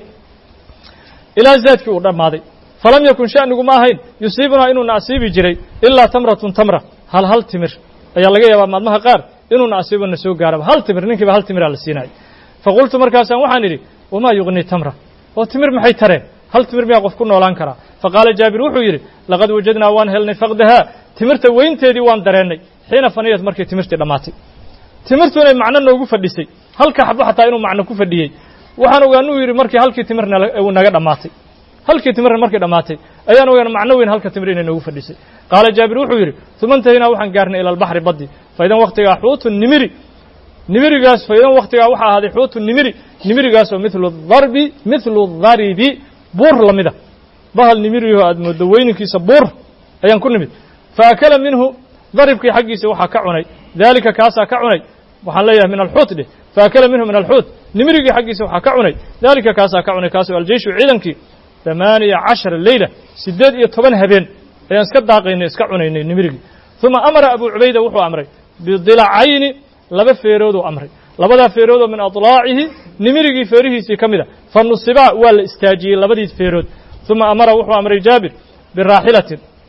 إلى زادكي ورد ماضي فلم يكن شأنه ما هين يصيبنا إنه نأسيب جري إلا تمرة تمرة هل هل تمر أي الله جاي بعد ما قار إنه نأسيب النسوق قارب هل تمر نكيب هل تمر على السيناء فقلت مركزا وحنري وما يغني تمرة وتمر محي ترى هل تمر بيقف كنا ولا انكرا فقال جابر وحيري لقد وجدنا وان هل نفقدها تمرت وين تدي وان درني حين فنيت مركي تمرت دماتي تمرتنا معنى إنه كفديسي هل كحبه حتى إنه معنى كفديي وحنا وانو يري مركي هل كي تمرنا ونجا دماتي halkii timir markii dhamaatay ayaan ogaan macno weyn halka timir inay nagu fadhisay qaala jaabir wuxuu yiri tumantaina waxaan gaarnay ila al-bahri badi faydan waqtiga xuutu nimiri nimirigaas faydan waqtiga waxa ahaaday xuutu nimiri nimirigaas oo mithlu darbi mithlu dharibi buur lamida bahal nimiriyo aad moodo weynkiisa buur ayaan ku nimid faakala minhu daribkii xaqiisa waxa ka cunay dalika kaasa ka cunay waxaan leeyahay min al-xuut faakala minhu min al-xuut nimirigii xaqiisa waxa ka cunay dalika kaasa ka cunay kaasoo al-jeyshu ciidankii ثمانية عشر ليلة سداد يتبن هبين أيان سكت داقين اسكت عنين نمرقي ثم أمر أبو عبيدة وحو أمري بضلعين لبا فيرودو أمري لبدا فيرودو من أضلاعه نمرقي فيره سيكمدا فالنصباء والاستاجي لبدي فيرود ثم أمر وحو أمري جابر بالراحلة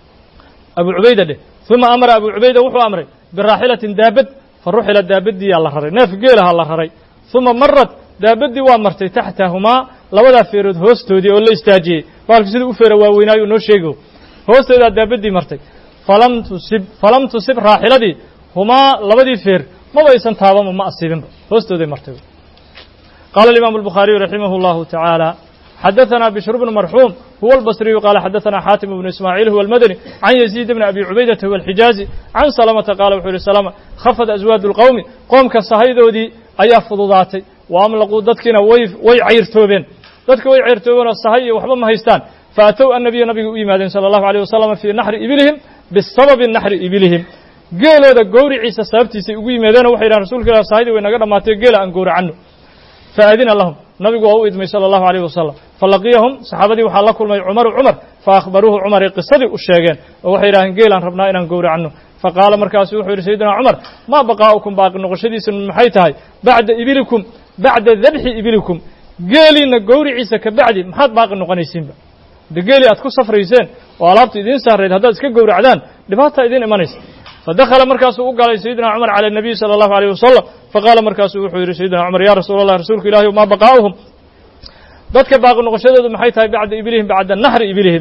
أبو عبيدة ده. ثم أمر أبو عبيدة وحو أمري بالراحلة دابد فالرحلة دابد دي الله هري ناف قيلها الله هري ثم مرت daabadii waa martay taxtahumaa labadaa feerood hoostoodii oo la istaajiyey baalku sidii u feera waaweynaayo noo sheego hoostoodaa daabadii martay falam tusib falam tusib raaxiladii humaa labadii feer maba aysan taabama ma asiibinba hoostooday martay qaala alimaamu albukhaariyu raximahu allahu tacaala حدثنا بشر بن مرحوم هو البصري قال حدثنا حاتم بن إسماعيل هو المدني عن يزيد بن أبي عبيدة هو الحجازي عن سلمة قال وحول السلامة خفض أزواد القوم قوم كالصهيدو دي أي فضوضاتي وأملقوا ضدكنا وي وي عيرتوبين ضدك وي عيرتوبين الصهي وحبا ما هيستان فأتوا النبي نبي إيمان صلى الله عليه وسلم في نحر إبلهم بالسبب النحر إبلهم قالوا ذا قوري عيسى سابتي سيقوي ميدان وحيران رسول الله الصهيد وينقل ما تقال أن قور عنه فأذن لهم نبي قوة إدمي صلى الله عليه وسلم فلقيهم صحابتي وحال كل ما عمر عمر فأخبروه عمر قصدي الشيغان وحيران قيل أن ربنا إن نقور عنه فقال مركز وحير سيدنا عمر ما بقاؤكم باقي النقشدي سن محيتهاي بعد إبلكم بعد ذبح إبلكم قالي إن قوري عيسى كبعد محاد باقي النقنيسين دقالي أتكو صفريسين وعلابت إذين سهرين هذا اسكا قوري عدان لباتا إذين إمانيس فدخل مركز وقال سيدنا عمر على النبي صلى الله عليه وسلم فقال مركز وحير سيدنا عمر يا رسول الله رسولك إلهي وما بقاؤهم ضدك باقي النقشدي محيتهاي بعد إبلهم بعد النهر إبلهم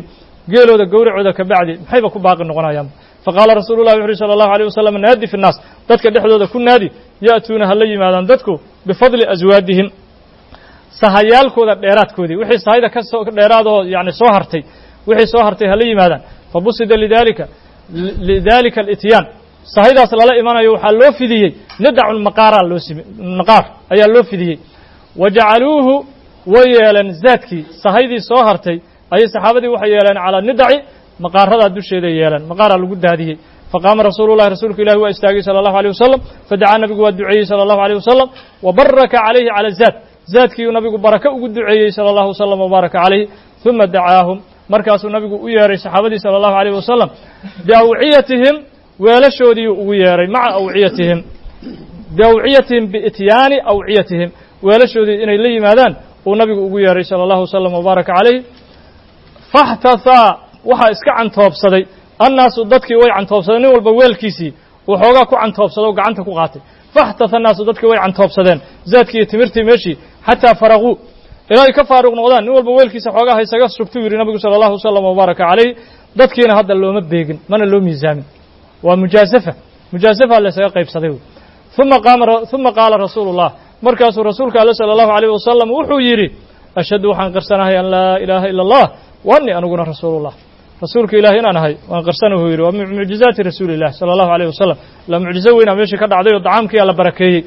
geelooda gowracooda ka bacdi maxayba ku baaqi noqonayaan faqaala rasuulullahi wuxuu sala allahu alayh wasalam naadi fi nnaas dadka dhexdooda ku naadi ya'tuuna hala yimaadaan dadku bifadli aswaadihim sahayaalkooda dheeraadkoodii wixii sahayda ka soo dheeraadoo yani soo hartay wixii soo hartay hala yimaadaan fabusida lidalika lidalika alityaan sahaydaas lala imanayo waxaa loo fidiyey nadacu maqaaraa loo simi maqaar ayaa loo fidiyey wajacaluuhu way yeeleen zaadkii sahaydii soo hartay ayay saxaabadii waxay yeeleen calaa nidaci maqaaradaa dusheeday yeeleen maqaaraa lagu daadiyey faqaama rasuulu llahi rasuulka ilahi waa istaagay sala allahu alيh wasalam fadacaa nabigu waa duceeyey sala allahu alيh wasalam wabaraka calayhi cala zaad zaadkiiuu nabigu baraka ugu duceeyey sala allahu wasalam wabaaraka calayhi uma dacaahum markaasuu nabigu u yeeray saxaabadii sala allahu alayh wasalam biawciyatihim weelashoodiiuu ugu yeeray maca awciyatihim biawciyatihim biityaani awciyatihim weelashoodii inay la yimaadaan uu nabigu ugu yeeray sala allahu wasalam wabaaraka calayhi faxtathaa waxaa iska cantoobsaday annaasu dadkii way cantoobsadeen nin walba weelkiisii uu xoogaa ku cantoobsado o gacanta ku qaatay faxtatha annaasu dadkii way cantoobsadeen zaadkii iyo timirtii meeshii xataa faraquu ilaa ay ka faaruq noqdaan nin walba weelkiisa xoogaa haysaga sugtuu yidhi nabigu sala allahu wasalam wabaaraka calayh dadkiina hadda looma beegin mana loo miisaamin waa mujaasafa mujaasafa laysaga qaybsaday uma qaama uma qaala rasuulu llah markaasuu rasuulka alle sala allahu alayh wasalam wuxuu yidhi ashhadu waxaan qarsanahay an laa ilaaha ila allah wa annii aniguna rasuulullah rasuulka ilahi inaan ahay waan qarsanahu yidhi waa min mucjizaati rasuuli illah sala allahu alayh wasalam la mucjizo weynaa meeshii ka dhacday oo dacaamkiiaa la barakeeyey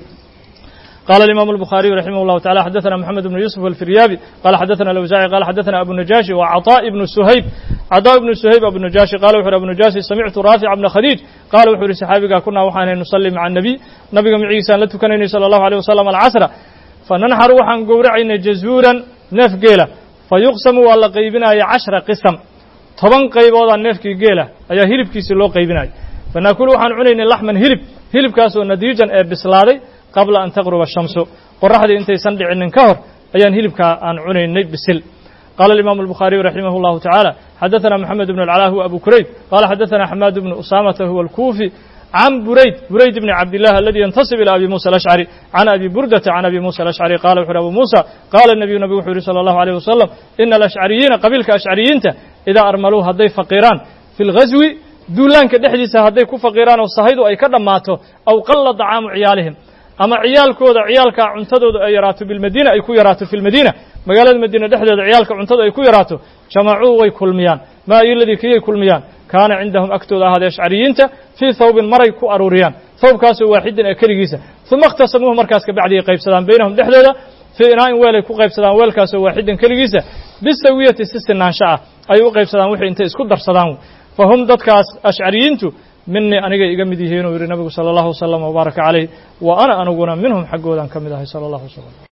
قال الإمام البخاري رحمه الله تعالى حدثنا محمد بن يوسف الفريابي قال حدثنا الأوزاعي قال حدثنا أبو النجاشي وعطاء بن سهيب عطاء بن سهيب أبو النجاشي قال وحر أبو النجاشي سمعت رافع بن خديج قال وحر صحابي كنا وحنا نصلي مع النبي نبي عيسى لتكنني صلى الله عليه وسلم العصر فننحر وحن قورعين جزورا نفقيلة فيقسم والله قيبنا عشر قسم طبعا قيبوضا نفقي قيلة أي هلب كيس لو قيبنا فنأكل وحن عنين لحما هلب هلب كاسو نديجا بسلاري qabla an taqruba ashamsu qoraxdii intaysan dhicinin ka hor ayaan hilibka aan cunaynay bisil qaala alimaamu albukhaariyu raximah llahu tacaala xadaثana moxamed bn alcalaa huwa abu kurayb qaala xadaثana xamaad bnu usaamata huwa alkuufi can burayd burayd bni cabdillah aladi yantasib ilى abi musa alashcari can abi burdata can abi musa alashcari qala wuxu uhi abu muusa qaala nabiyu nabigu wuxuu yihi salى allahu alayh wasalam ina alashcariyiina qabiilka ashcariyiinta idaa armaluu hadday faqiiraan fi lghaswi duulaanka dhexdiisa hadday ku faqiiraan oo sahaydu ay ka dhammaato aw qalla dacaamu ciyaalihim ama ciyaalkooda ciyaalka cuntadooda ay yaraato bilmadiina ay ku yaraato fi lmadiina magaalada madiina dhexdeeda ciyaalka cuntada ay ku yaraato jamacuu way kulmiyaan maa iyoladii kiyay kulmiyaan kaana cindahum agtooda ahaadee ashcariyiinta fii thawbin maray ku aruuriyaan thawbkaasoo waaxidin ee keligiisa uma ikhtasamuuhu markaas kabacdi ay qaybsadaan baynahum dhexdooda fii inaa'in weel ay ku qaybsadaan weelkaasoo waaxidin keligiisa bisawiyati si sinaansho ah ay u qaybsadaan wixii intay isku darsadaan fahum dadkaas ashcariyiintu minii anigay iga mid yihiin uu yidhi nabigu sala allahu wasalam wabaaraka calayh wa ana aniguna minhum xaggoodan ka mid ahay sala allahu wasalam